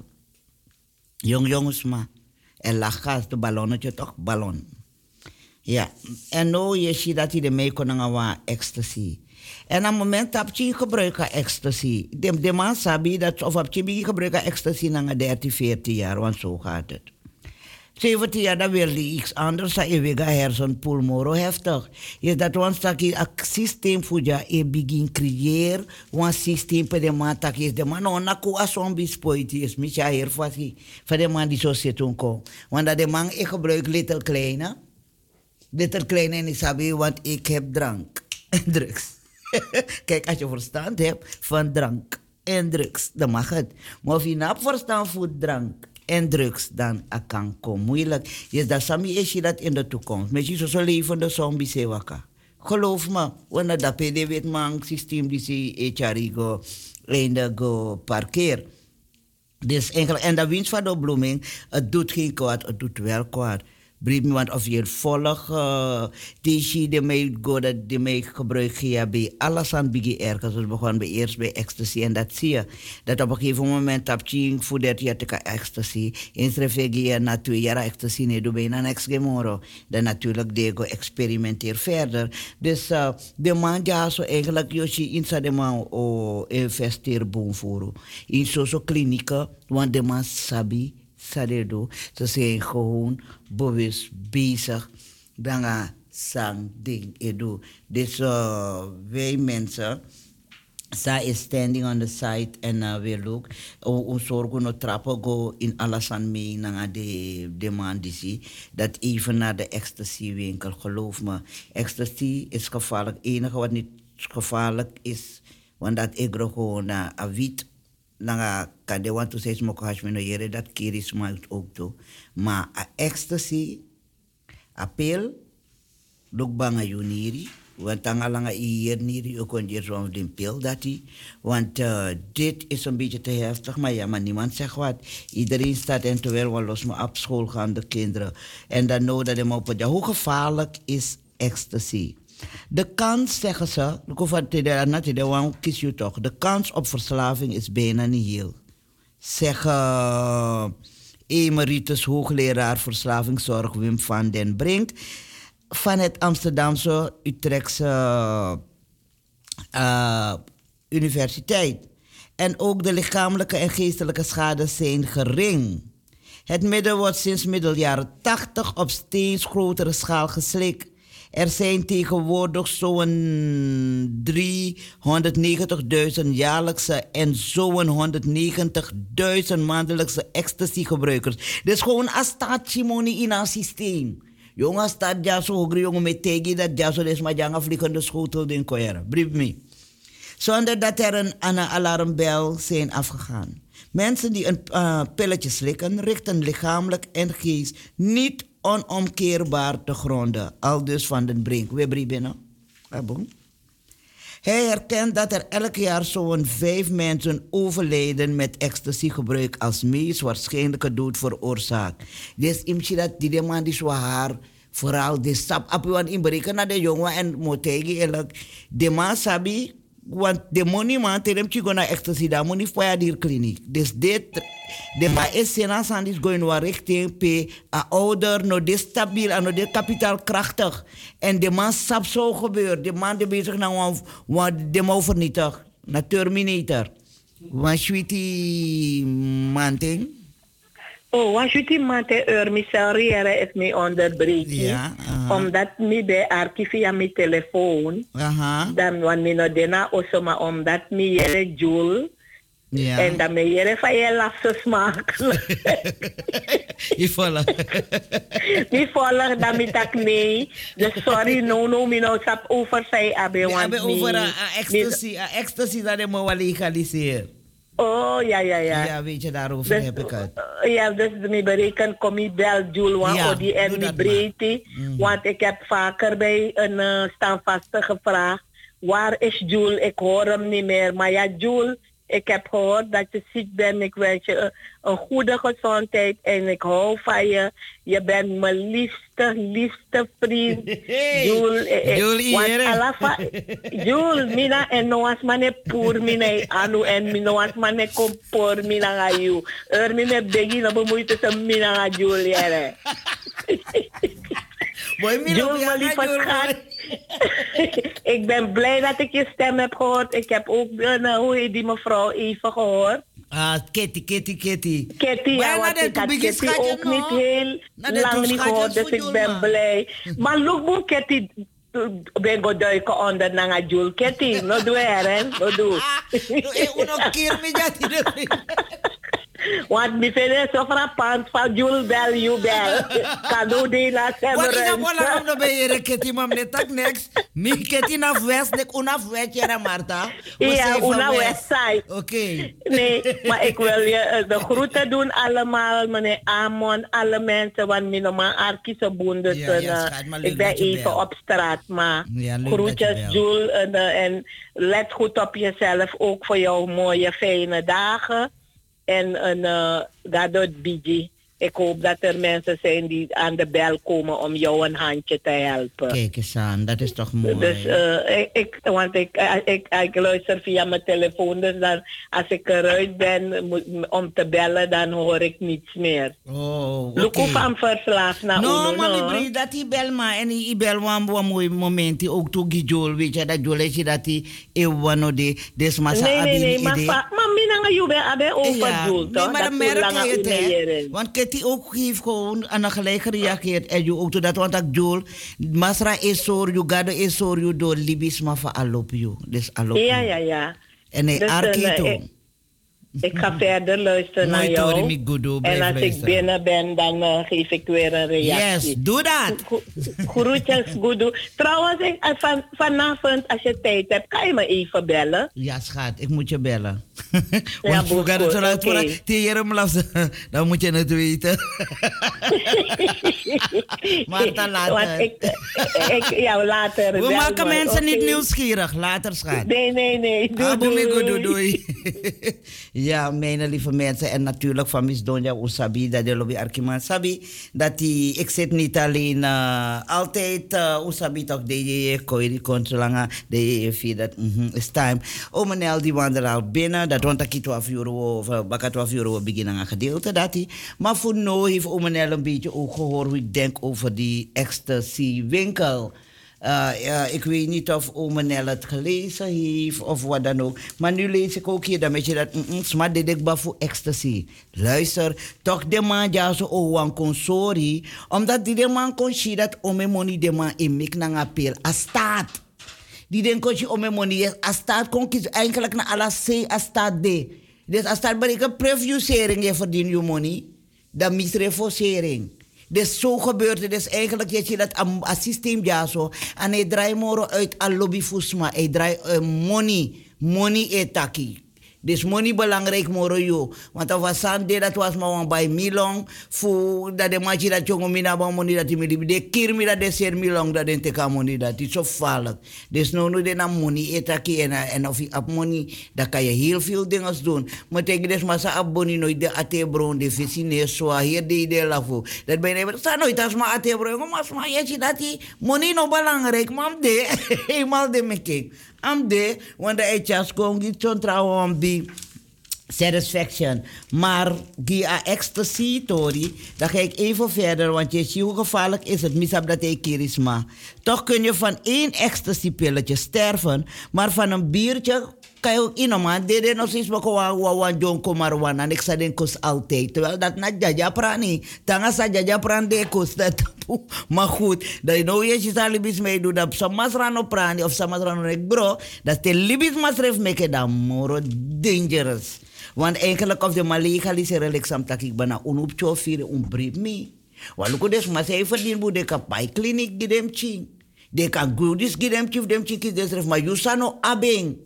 Jong jongens maar. En lachgas, de ballonnetje toch? Ballon. Ja. En nu je ziet dat hij ermee kon gaan ecstasy. En op het moment dat je gebruikt ecstasy, de, de man sabi dat of op je gebruikt ecstasy na dertien, veertien jaar, want zo gaat het. zeventien jaar, dan wil je iets anders, dat je weer hersenpulmoro heftig. Is dat want dat je een systeem voor je begin creëren, een systeem voor de man dat is de man, nou, na koe zombie spoit is, mis je hier voor de man die zo zit toen. Want dat de man, ik gebruik little kleine, little kleine en ik sabi, want ik heb drank en drugs. Kijk, als je verstand hebt van drank en drugs, dan mag het. Maar of je niet verstand voor drank en drugs, dan kan het moeilijk. Dus dat sami is je dat in de toekomst. Met je zo levende zombies waka. Geloof me, wanneer dat P D weet man systeem die ze echarigo einde go parkeer. Dus eigenlijk, en dat winst van de bloeming, het doet geen kwaad, het doet wel kwaad. Brief me, want of je volgt, uh, die de mij go dat de mij gebruik je bij alles aan bigi ergens. Dus begon bij eerst bij ecstasy en dat zie je. Dat op een gegeven moment heb je voor dat je te ecstasy. Eens refege je na twee jaar ecstasy nee doe bijna next gemoro. Dan natuurlijk de go experimenteer verder. Dus uh, de man ja zo eigenlijk Yoshi insa de man o investeer boom voor. In zo'n klinieken, want de man sabi. Sadedo, ze zijn gewoon bewust bezig. Dan gaan sang ding edo. Dus uh, wij mensen, zij is standing on the side en uh, we look. O zorgen no trappen go in alles aan mee naar de de man die zie. Dat even naar de ecstasy winkel, geloof me. Ecstasy is gevaarlijk. Het enige wat niet gevaarlijk is, want dat ik gewoon naar uh, wit. Nanga kade want to say smoke hash meno yere dat kiri smaakt ook toe. Maar a ecstasy, a pil, luk banga juniri, want tanga langa ier niri ook on jeer zo'n den pil dat die. Want uh, dit is een beetje te heftig, maar ja, maar niemand zegt wat. Iedereen staat en terwijl we los maar op school gaan de kinderen. En dan nou dat hem op het, hoe gevaarlijk is ecstasy? De kans, zeggen ze, kies je toch, de kans op verslaving is bijna niet heel. Zeggen uh, emeritus hoogleraar verslavingszorg Wim van den Brink van het Amsterdamse Utrechtse uh, Universiteit. En ook de lichamelijke en geestelijke schade zijn gering. Het middel wordt sinds middeljaren tachtig op steeds grotere schaal geslikt. Er zijn tegenwoordig zo'n driehonderdnegentigduizend jaarlijkse en zo'n honderdnegentigduizend maandelijkse ecstasy-gebruikers. Dus gewoon als staat Simoni in een systeem. Jongen staat ja zo hoger jongen met tegen dat ja zo des maar jangen vliegende schotel in koeren. Brief me. Zonder dat er een, een alarmbel zijn afgegaan. Mensen die een uh, pilletje slikken richten lichamelijk en geest niet onomkeerbaar te gronden. Aldus van den Brink. We brengen binnen. Hij herkent dat er elk jaar zo'n vijf mensen overlijden met ecstasy-gebruik als meest waarschijnlijke dood veroorzaakt. Dus imsi dat die man die zo haar vooral de stap op want in berekenen naar de jongen en motegi eerlijk. De man sabi want de money man terem chigo na ecstasy da money voor die kliniek. Dus dit de ma is senas aan is going naar richting p a ouder no de stabiel en no de kapitaalkrachtig en de man sap zo gebeurt. De man die bezig nou wat de man vernietig, na terminator. Wat sweetie manting. Oh, wat je mate ur misariëre is me onderbreken. Ja, uh-huh. Omdat me bij archief via mijn telefoon. Aha. Dan wanneer me no dena osoma omdat me jere jul Ja. En dan ben je van je lafse smaak. Die volg. Die volg dan met dat nee. Dus sorry, no, no, mi no sap over zij abe. We want hebben mi- over een ecstasy, mi- een ecstasy dat we wel legaliseren. Oh, ja, ja, ja. Ja, weet je, daarover Dus, heb ik het. uh, ja, dus mi bereken kom ik bel Jul, want Ja, ja, die en doe mi dat breedte. Want ik heb vaker bij een uh, standvaste gevraagd, waar is Jul? Ik hoor hem niet meer. Maar ja, Jul, ik heb gehoord dat je ziek bent. Ik wens je een, een goede gezondheid en ik hou van je. Je bent mijn liefste, liefste vriend. Jul, eh, eh, Jul, want hier, hè? alla fa- Jul, mina en noas mane poer mina anu en mi noas mane kompor mina ga you. Er mi me begi na bemoeite se mina ga Jul here. Mooi, Milo, Jul, ja, mijn lieve Jul, schat. Ik ben blij dat ik je stem heb gehoord. Ik heb ook, uh, hoe heet die mevrouw, even gehoord. Ah, Kitty, Kitty, Kitty. Kitty, ja, want ik had Kitty ook niet heel lang niet gehoord, dus ik ben blij. Maar look hoe Kitty ben go duiken onder naar Jul. Kitty, no doe er, hè? No doe. Uno keer me jati. Want mi fede so frappant van Jul bel, you bel. Kado de la Wat is dat severance. voor lang om bij je Kitty, mam, net tak next. Mi Kitty na west, nek una west, jere Marta. We Ja, zijn van una westside. Oké. Nee, maar ik wil je eh, de groeten doen allemaal, meneer Amon, alle mensen, want mijn normaal Arkische bonden. Ja, ja, schat, maar leuk ik ben dat je even belt. op straat, maar Ja, leuk dat je groetjes belt. Jules en, eh, en let goed op jezelf, ook voor jouw mooie, fijne dagen. En een uh, Gadot Biji. Ik hoop dat er mensen zijn die aan de bel komen om jou een handje te helpen. Kijk eens aan, dat is toch mooi. Dus uh, ik, ik, want ik, uh, ik, ik luister via mijn telefoon, dus dan, als ik eruit ben moet, om te bellen, dan hoor ik niets meer. Oh, oké. Look hoe van verslaafd naar No, Uno, mami, no? brie, dat hij bel maar. En hij bel wan een mooi moment. Ook toe Gijol, weet je, dat Jol is dat hij eeuwano de desmasa Nee, nee, nee, abini maar ide. fa- maar mina je bent abe over Jul, nee, toch? maar Dat dan merk lang je het, aan hè. Uneyeren. Want Kitty ook heeft gewoon aan een gelijk gereageerd. En je ook toe dat, want dat Jol, Masra is zo, je gado is zo, je door Libisma van alop je. Dus alop. Ja, ja, ja. En hij Dus, arki eh, toe. ik- Ik ga verder luisteren Mooi, naar jou. Tori, mi goedo, En blijf als ik luisteren. binnen ben, dan uh, geef ik weer een reactie. Yes, doe dat. Groetjes, goedoe. Trouwens, ik, uh, van, vanavond, als je tijd hebt, kan je me even bellen. Ja, schat, ik moet je bellen. Ja, Want goed, vroeger het zo goed, laat oké. voor tegen dan moet je het weten. Maar dan later. Want ik, ik, ja, later. We bel maken me, mensen niet oké? nieuwsgierig. Later, schat. Nee, nee, nee. Doei, Ah, doei, doei. doei, doei. Ja, mijn lieve mensen. En natuurlijk van Miss Donja Usabi, dat de lobby Arkiman Sabi. Dat die, ik zit niet alleen uh, altijd, uh, Usabi toch, de je koiri controlanga, de je vier dat, mhm, it's time. O menel die wandelen al binnen, dat want ik twaalf euro, of baka twaalf euro beginnen aan gedeelte dat hij. Maar voor nu heeft o menel een beetje ook gehoord hoe ik denk over die ecstasy winkel. Uh, ja, ik weet niet of ome Nel het gelezen heeft of wat dan ook. Maar nu lees ik ook hier dan weet je dat mm, sma dit ik ba voor ecstasy. Luister, toch de man ja zo owan kon sorry. Omdat die de man kon zien dat ome money de man in mik na apel. A staat. Die den kon zien ome money. A staat kon kies eigenlijk na alla C a staat D. Dus a staat bereiken previewsering je verdient je money. Dan misrefosering. Dus zo gebeurt het. Dus eigenlijk je ziet dat een systeem ja zo. En hij draait moro uit een lobby fusma. Hij draait uh, money. Money etaki. Dus money belangrijk moro yo. Want als was Sunday dat was maar een bij milong. Voor dat de machi dat jongen mina ba money dat hij me de keer me dat de ser milong dat de teka money dat is zo vallig. Dus nou nu de na money etaki en en of je op money dan kan je heel veel dingen doen. Maar tegen des massa aboni nooit de ate bron de visine so hier de de lafo. Dat ben je sta nooit als maar ate bron maar maar je ziet dat die money no belangrijk mam de eenmaal de mekking. Am de, want de etjas kon niet zo'n trouwen bij satisfaction. Maar die a ecstasy, Tori, dan ga ik even verder, want je ziet hoe gevaarlijk is het, misap dat ik charisma. Toch kun je van één ecstasy-pilletje sterven, maar van een biertje kan je ook inoman. Dede nog steeds wat wan jonko marwan en ik zei den kus altijd. Terwijl dat na jaja prani. Tanga sa jaja pran de kus dat. Maar goed, dat je nou je ziet libis meedoen dat samasrano prani of samasrano nek bro. Dat de libis masref meke dan moro dangerous. Want eigenlijk of de maar legaliseren liksam tak ik bana unupcho fire un brief me. Waluko des maar zij verdien boe de kapai kliniek gidem ching. De kan goodies gidem chief dem chiki desref maar yusano abeng.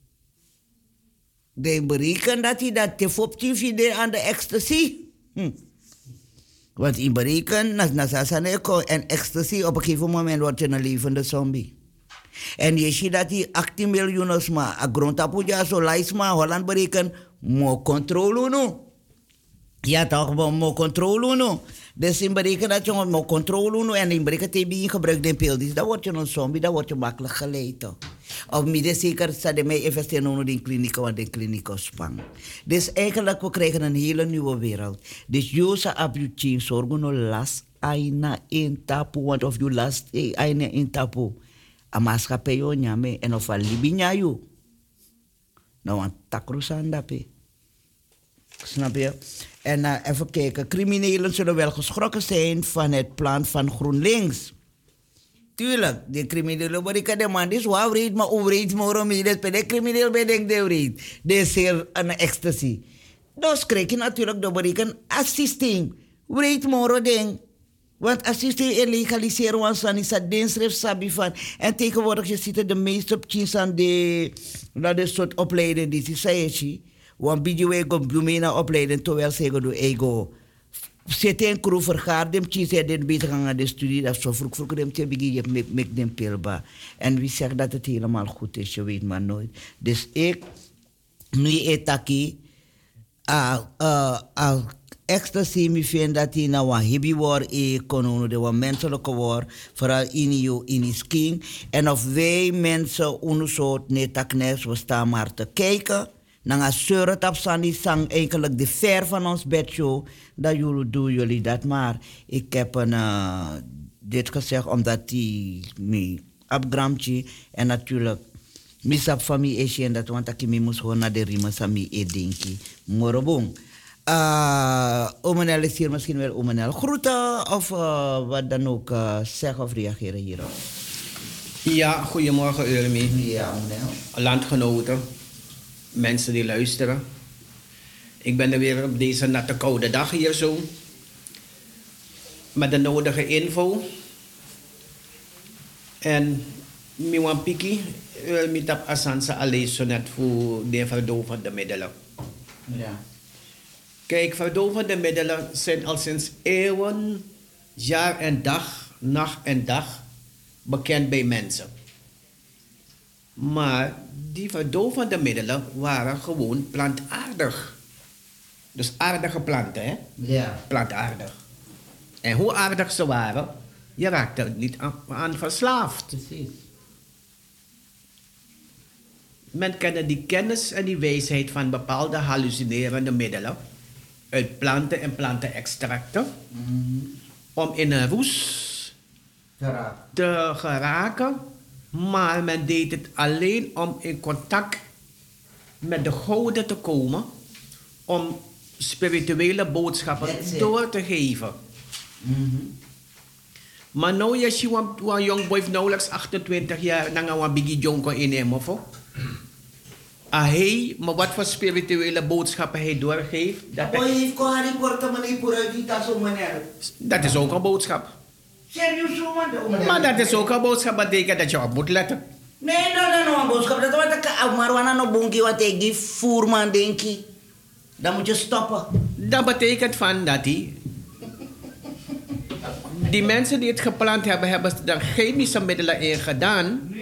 De bereken dat hij dat te foptief idee aan de ecstasy. Hm. Want in bereken, na nasasaneko en ecstasy op een gegeven moment wordt je een levende zombie. En je ziet dat die achttien miljoen maar a grondtapuja zo lijst maar Holland bereken mo controle no. Ja toch, mo, mo controle no. Dus in bereken dat je mo controle no en in bereken T B gebruikt in pil. Dus dan word je een zombie, dan word je makkelijk geleid toch. Of midden zeker zou de mij investeren in kliniek, want de kliniek is spang. Dus eigenlijk we krijgen een hele nieuwe wereld. Dus je zou op je team zorgen no last aina in tapu, want of je last aina in tapu. A maatschappij yo nyame en of a libinya yo. Nou want takrusan dape. Snap je? En uh, even kijken, criminelen zullen wel geschrokken zijn van het plan van GroenLinks. Tuurlijk, de criminelen worden de man is waar vreed, maar overheid maar om je dat de crimineel bedenkt de vreed. Dit is hier een ecstasy. Dus krijg je natuurlijk de bereken assisting. Vreed maar ding. Want assisting en legaliseren want dan is dat dinsref sabi van. En tegenwoordig je ziet de meeste op chins aan de dat is soort opleiding die ze zeggen. Want bij je go bloemena opleiding terwijl ze go do ego. Zitten in crew vergaarden, die zei dit beter gaan aan de studie, dat zo vroeg vroeg dem te beginnen met met dem pilba. En wie zegt dat het helemaal goed is, je weet maar nooit. Dus ik, mi etaki, a a a ecstasy mi vind dat hij nou een hobby wordt, e konono de wat menselijke wordt, vooral in je in je skin. En of wij mensen onderzocht net taknes, we staan maar te kijken. Nanga seuret op Sandy sang eigenlijk de ver van ons bedshow. Dat jullie doen jullie dat maar. Ik heb een, uh, dit gezegd omdat die me opgramtje en natuurlijk misap van mij is en dat want ik me moest gewoon naar de riemen van mij edenki. Morobong. Uh, Omenel is hier misschien wel Omenel groeten of uh, wat dan ook uh, zeggen of reageren hierop. Ja, goedemorgen Urmi. Ja, Omenel. Landgenoten. Mensen die luisteren. Ik ben er weer op deze natte koude dag hier zo. Met de nodige info. En Miwan Piki, met dat Asansa alleen zo net voor de verdovende middelen. Ja. Kijk, verdovende middelen zijn al sinds eeuwen, jaar en dag, nacht en dag bekend bij mensen. Maar die verdovende middelen waren gewoon plantaardig. Dus aardige planten, hè? Ja. Plantaardig. En hoe aardig ze waren, je raakte er niet aan, aan verslaafd. Precies. Men kende die kennis en die wijsheid van bepaalde hallucinerende middelen uit planten en plantenextracten Mm-hmm. om in een roes Geraak. te geraken. Maar men deed het alleen om in contact met de goden te komen, om spirituele boodschappen door te geven. Mm-hmm. Maar nu je ziet een jong boy nauwelijks achtentwintig jaar, dan gaan we een biggie jonko in hem of ah, hij, maar wat voor spirituele boodschappen hij doorgeeft. Dat, hij... dat is ook een boodschap. Serieus, man? Maar dat is ook een boodschap, dat betekent dat je op moet letten. Nee, dat is nog een boodschap. Dat wordt een marijuana nog bonkie, wat ik die voerman denk ik. Dan moet je stoppen. Dat betekent van dat die... Die mensen die het geplant hebben, hebben er chemische middelen in gedaan.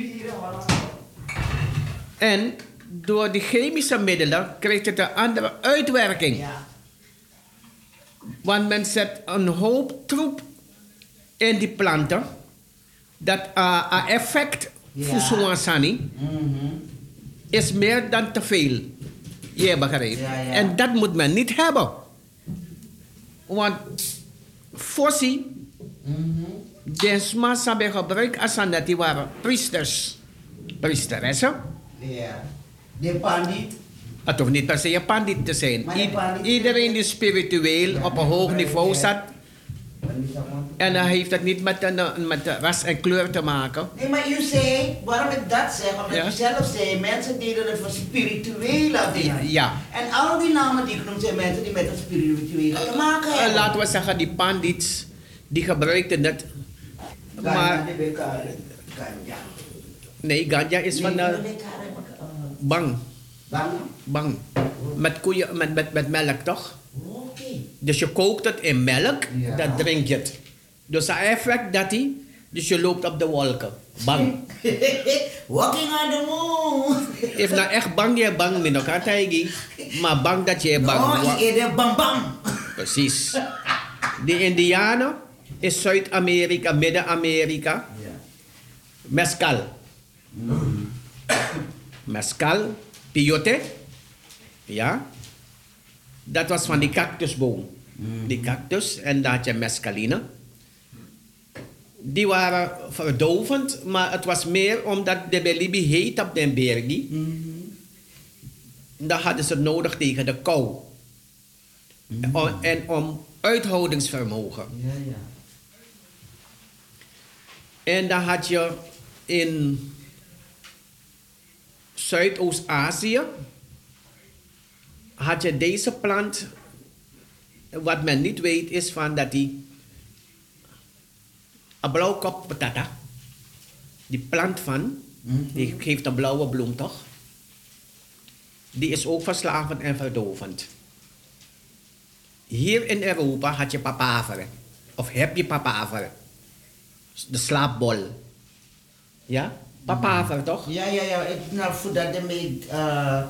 En door die chemische middelen krijgt het een andere uitwerking. Ja. Want men zet een hoop troep in die planten. Dat uh, effect voor zo'n sani is meer dan te veel. Je begrijpt. Ja, ja. En dat moet men niet hebben. Want fossi, Mm-hmm. desma sabe gebruik als aan dat die waren priesters. Priesteressen. Ja. De pandit. Het hoeft niet per se een pandit te zijn. Maar de pandit- I- iedereen die spiritueel op een hoog niveau zat, En dan heeft het niet met, een, met de ras en kleur te maken. Nee, maar u zei, waarom ik dat zeg, omdat Ja. u zelf zei, mensen deden het voor spirituele dingen. Ja. En al die namen die ik noem zijn mensen die met het spirituele te maken Uh, hebben. laten we zeggen, die pandits, die gebruikten het. Maar, nee, ganja is van de bang. Bang? Bang. Met koeien, met, met, met melk toch? Oké. Dus je kookt het in melk, Ja. dan drink je het. Dus dat effect dat hij, dus je loopt op de wolken. Bang. Walking on the moon. If nou echt bang je bang, min kan tijgi. Maar bang dat je bang Oh, wordt. je eet bam bam. Precies. De Indianen is Zuid-Amerika, Midden-Amerika. Mescal. Mescal, peyote. Ja. Dat was van die cactusboom. Die cactus en daar had je mescaline. Die waren verdovend, maar het was meer omdat de Belibi heet op den bergi. Dan hadden ze het nodig tegen de kou. En, en om uithoudingsvermogen. Ja, ja. En dan had je in Zuidoost-Azië had je deze plant. Wat men niet weet is van dat die een blauwkop patata, die plant van, die geeft een blauwe bloem toch? Die is ook verslavend en verdovend. Hier in Europa had je papaver. Of heb je papaver. De slaapbol. Ja? Papaver toch? Ja, ja, ja. Ik nou voor dat de mee uh,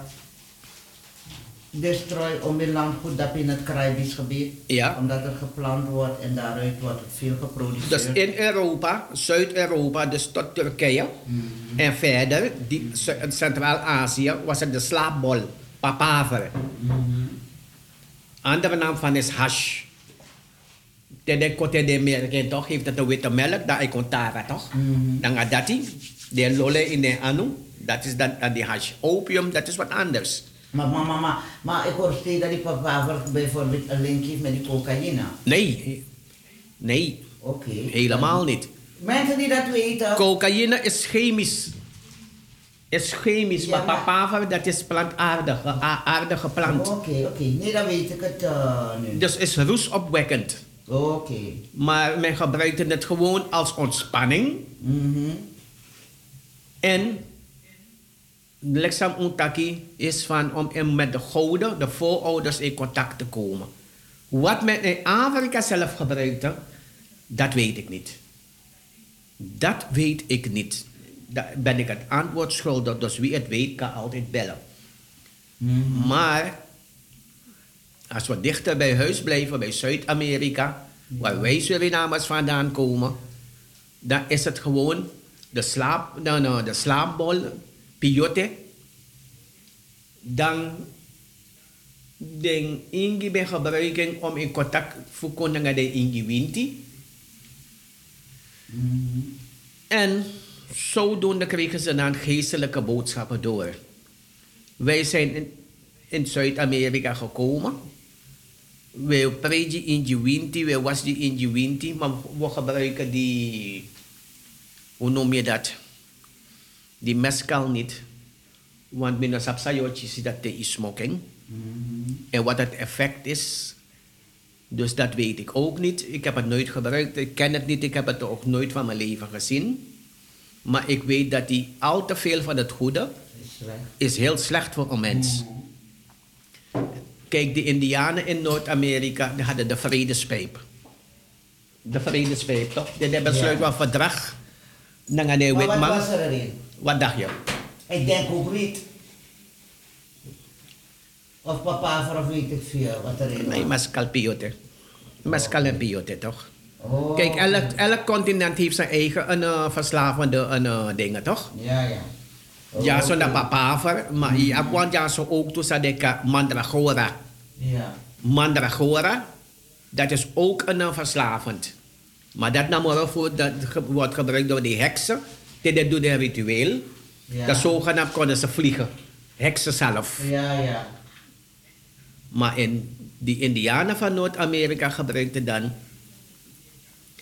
destroy om in land goed dat in het Caribisch gebied. Ja. Omdat er geplant wordt en daaruit wordt het veel geproduceerd. Dus in Europa, Zuid-Europa, dus tot Turkije. En verder, die, Zu- Centraal-Azië, was het de slaapbol. Papaver. Andere naam van is hash. Tede kote de merken toch, heeft het een witte melk, dat ik ontara toch? Dan gaat dat die, de lole in de anu, dat is dan dan die hash. Opium, dat is wat anders. Maar, maar, maar, maar, maar ik hoor steeds dat die papaver bijvoorbeeld een link heeft met die cocaïne. Nee, nee, Oké. helemaal niet. Mensen die dat weten. Cocaïne is chemisch. Is chemisch, Ja, maar maar- papaver dat is plantaardig, een a- aardige plant. Oké, oké. Nee, dan weet ik het uh, nu. Dus is roesopwekkend. Oké. Maar men gebruikte het gewoon als ontspanning. En Leksam Untaki is van om in met de goden, de voorouders, in contact te komen. Wat men in Afrika zelf gebruikte, dat weet ik niet. Dat weet ik niet. Daar ben ik het antwoord schuldig, dus wie het weet kan altijd bellen. Maar als we dichter bij huis blijven, bij Zuid-Amerika, waar wij Surinamers vandaan komen, dan is het gewoon de, slaap, de, de, de slaapbol, peyote. Dan de ingi bij gebruiking om in contact te komen met de ingi winti. En zodoende kregen ze dan geestelijke boodschappen door. Wij zijn in, in Zuid-Amerika gekomen. We predigen in die winti, we was die in die winti, maar we gebruiken die, hoe noem je dat? Die mescal niet. Want binnen sapsayotje is dat de smoking. En wat het effect is, dus dat weet ik ook niet. Ik heb het nooit gebruikt, ik ken het niet, ik heb het ook nooit van mijn leven gezien. Maar ik weet dat die al te veel van het goede is heel slecht voor een mens. Kijk, de Indianen in Noord-Amerika die hadden de vredespijp. De vredespijp, toch? Die hebben besluit Ja. van verdrag. Dan gaan die Maar wat witman. was er erin? Wat dacht je? Ik denk ook niet. Of papaver of weet ik veel wat erin was. Nee, mescal peyote. Mescal en peyote, toch? Oh. Kijk, elk, elk continent heeft zijn eigen een, uh, verslavende een, uh, dingen, toch? Ja, ja. Oh, Ja, zo oké. naar papaver, maar je hebt want ja zo ook toe sadeka mandragora. Ja. Mandragora, dat is ook een uh, verslavend. Maar dat namelijk voor dat ge- wordt gebruikt door die heksen. Dit doet een ritueel. Ja. Dat zogenaamd konden ze vliegen. Heksen zelf. Ja, ja. Maar in die Indianen van Noord-Amerika gebruikten dan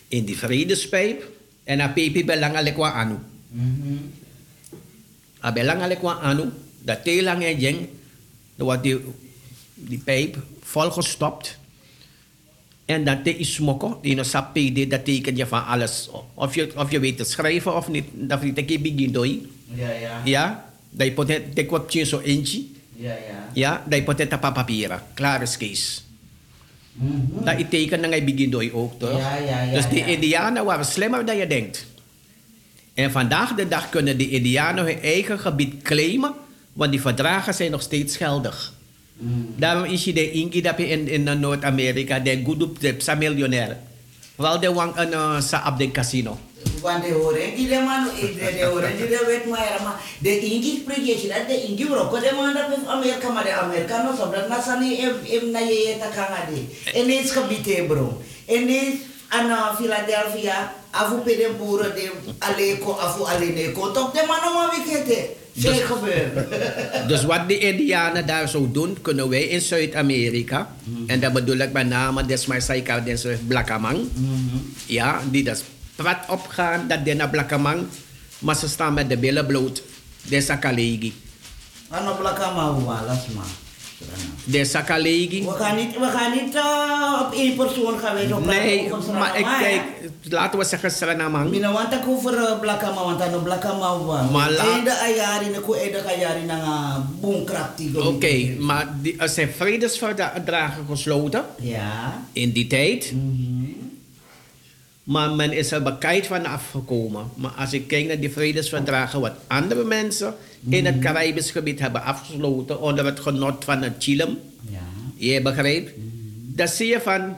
in die vredespijp en a pepi belang alekwa anu. Mhm. A belang alekwa anu, dat te lang en jeng, dan wordt die, die pijp volgestopt. En dat te is smokken, die no sap P D, dat teken je van alles. Of je, of je weet te schrijven of niet, dat je te begin dooi. Ja, ja. Ja, dat je pot het, dat je zo eentje. Ja, ja. Ja, dat je pot het op papieren. Klaar is Kees. Mhm. Dat je teken dan je begin dooi ook, toch? Ja, ja, ja, dus die ja. Indianen waren slimmer dan je denkt. En vandaag de dag kunnen de Indianen hun eigen gebied claimen, want die verdragen zijn nog steeds geldig. Mm. Daarom is je de ingi dat je in, in Noord-Amerika, de goed op de sa miljonair. Wel de wang een uh, sa op de casino. Want de horen, die de man, de horen, die de weet maar, maar de ingi spreekt je dat de ingi bro, de man dat in Amerika, maar de Amerikanen zo dat na sani em na je ta kangade. En is gebied bro. En is aan Philadelphia, afu pedem boeren de aleko, afu aleneko, toch de man maar wikete. Dus, dus wat de Indianen daar zo doen, kunnen wij in Zuid-Amerika. Mm-hmm. En dat bedoel ik met name Desmar Saika, Desmar Blakkamang. Mm-hmm. Ja, die dus prat opgaan, dat die naar Blakkamang. Maar ze staan met de billen bloot. Desa Kalegi. Ano Blakkamang, las maar. Desa Kalegi. We gaan niet, we gaan niet uh, op één persoon gaan wij op. Nee, maar ik kijk, laten we zeggen Sranamang. Mina want ik over uh, Blakkamang, want aan Blakkamang was. Maar laat. Einde ayari na ko einde ayari na boomkraptig. Oké, okay, maar die, er zijn vredesverdragen gesloten. Ja. In die tijd. Mm-hmm. Maar men is er bekijkt van afgekomen. Maar als ik kijk naar die vredesverdragen wat andere mensen mm. in het Caribisch gebied hebben afgesloten onder het genot van het chilem. Ja. Je begrijpt? Mm. Dan zie je van,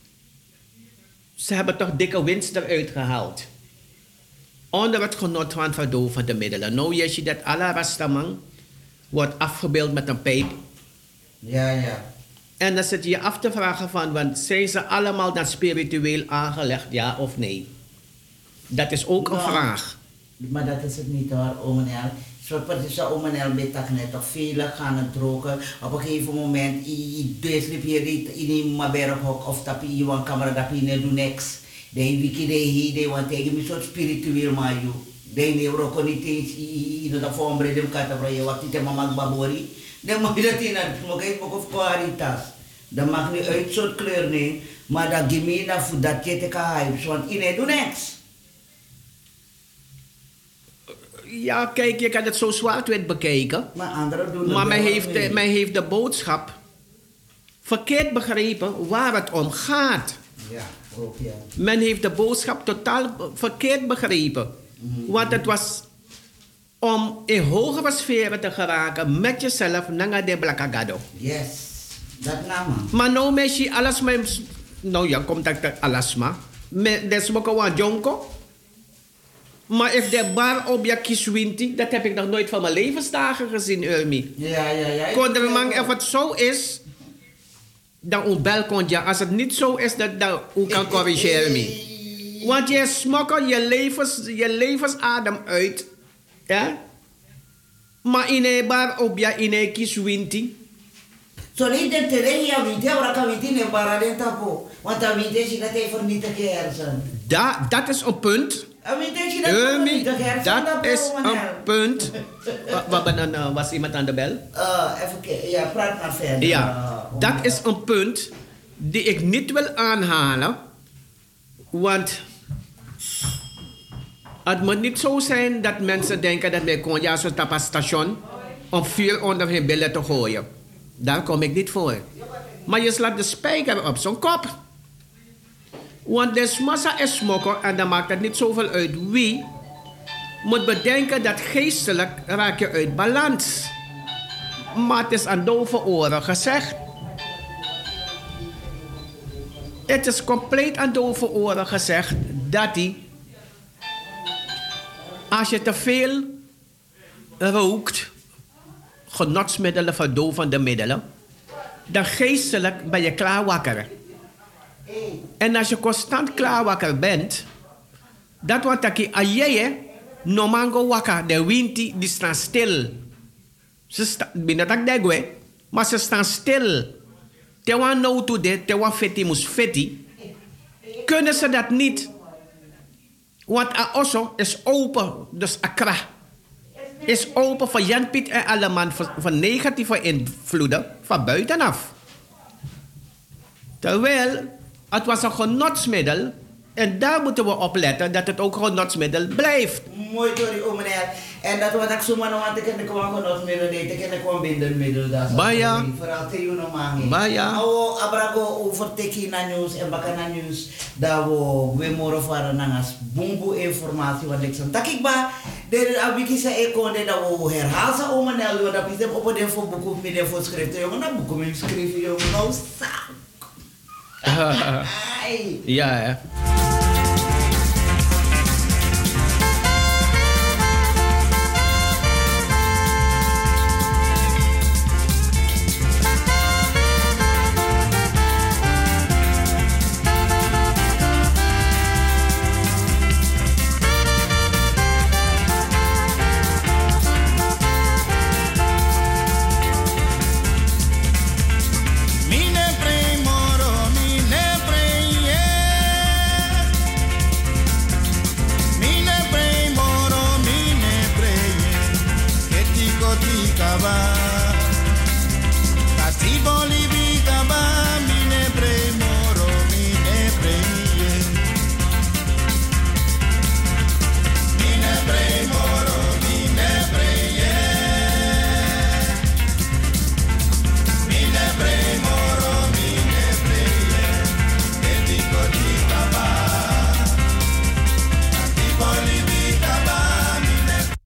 ze hebben toch dikke winst eruit gehaald. Onder het genot van verdovende middelen. Nou, je ziet dat alle Rastaman wordt afgebeeld met een pijp. Ja, ja. En dan zit je je af te vragen van, want zijn ze allemaal dan spiritueel aangelegd, ja of nee? Dat is ook nou, een vraag. Maar dat is het niet hoor, Omenel. Zo precies zo Omenel betak net toch velen gaan het roken. Op een gegeven moment, je doet hier niet in een maberhok of dat je een camera dat je niet doet niks. De wiki de hier, want tegen me soort spiritueel maar je. De ne roken niet eens, je dat voor een brede kata voor je wat die mama babori. Dan mag je dat in het smoken of kwalitas. Dat maakt niet uit soort kleur nee, maar dat gemeen voor dat je te kan want in het doet niks. Ja, kijk, je kan het zo zwart-wit bekijken. Maar anderen doen het Maar men wel heeft, mee. de, men heeft de boodschap verkeerd begrepen waar het om gaat. Ja, ook ja. Men heeft de boodschap totaal verkeerd begrepen. Mm-hmm. Want het was om in hogere sferen te geraken met jezelf naar de Blakagado. Yes, dat naam. Maar nou mensen, alles met... Nou ja, komt dat alles maar. Dat is ook een jonko. Maar if de bar op je kieswinti, dat heb ik nog nooit van mijn levensdagen gezien, Urmi. Ja, ja, ja. Kondermang, if het zo is, dan onbel kon je. Als het niet zo is, dan, dan hoe kan corrigeren me. Want je smokkelt je, levens, je levensadem uit. Ja? Maar in een bar op je in een kieswinti. Zo niet de terrein, ja, winti, maar kan winti in een bar aan tapo. Want dan winti is dat even niet te hersen. Da, dat is een punt. Urmi, dat is een punt. Wat uh, was iemand aan de bel? Uh, even kijken, ja, praat maar verder. Ja, uh, dat is een punt die ik niet wil aanhalen. Want het moet niet zo zijn dat mensen denken dat wij kon ja zo'n tapastation om vuur onder hun billen te gooien. Daar kom ik niet voor. Maar je slaat de spijker op zo'n kop. Want de massa is smokker en dan maakt het niet zoveel uit wie. Moet bedenken dat geestelijk raak je uit balans. Maar het is aan dove oren gezegd. Het is compleet aan dove oren gezegd dat hij, als je te veel rookt, genotsmiddelen, verdovende middelen, dan geestelijk ben je klaar wakker. En als je constant klaar wakker bent, dat wat ik ajeje, no mango wakker, de winti, die staan stil. Ze staan, binnen dat degwe, maar ze staan stil. Te wan nou to de, te wan feti mus feti. Kunnen ze dat niet Want Aosso is open, dus Accra is open voor Jan Piet en Alleman voor, voor negatieve invloeden van buitenaf. Terwijl het was een genotsmiddel en daar moeten we op letten dat het ook een genotsmiddel blijft. Mooi, sorry, oh meneer. En dat wat ik zo maar want ik ken ik gewoon genotsmiddel niet, ik ken ik gewoon bindermiddel. Baya. Vooral te je nog maar niet. Baya. Nou, abrago over teki na nieuws en bakana nieuws dat we we mogen varen naar boemboe informatie wat ik zo. Tak ik ba, de abiki sa ekonde dat we herhalen om en al dat we op een voor boek of midden voor schrijven jongen, dat boek om schrijven jongen, nou sak. Ja, hè. Kaba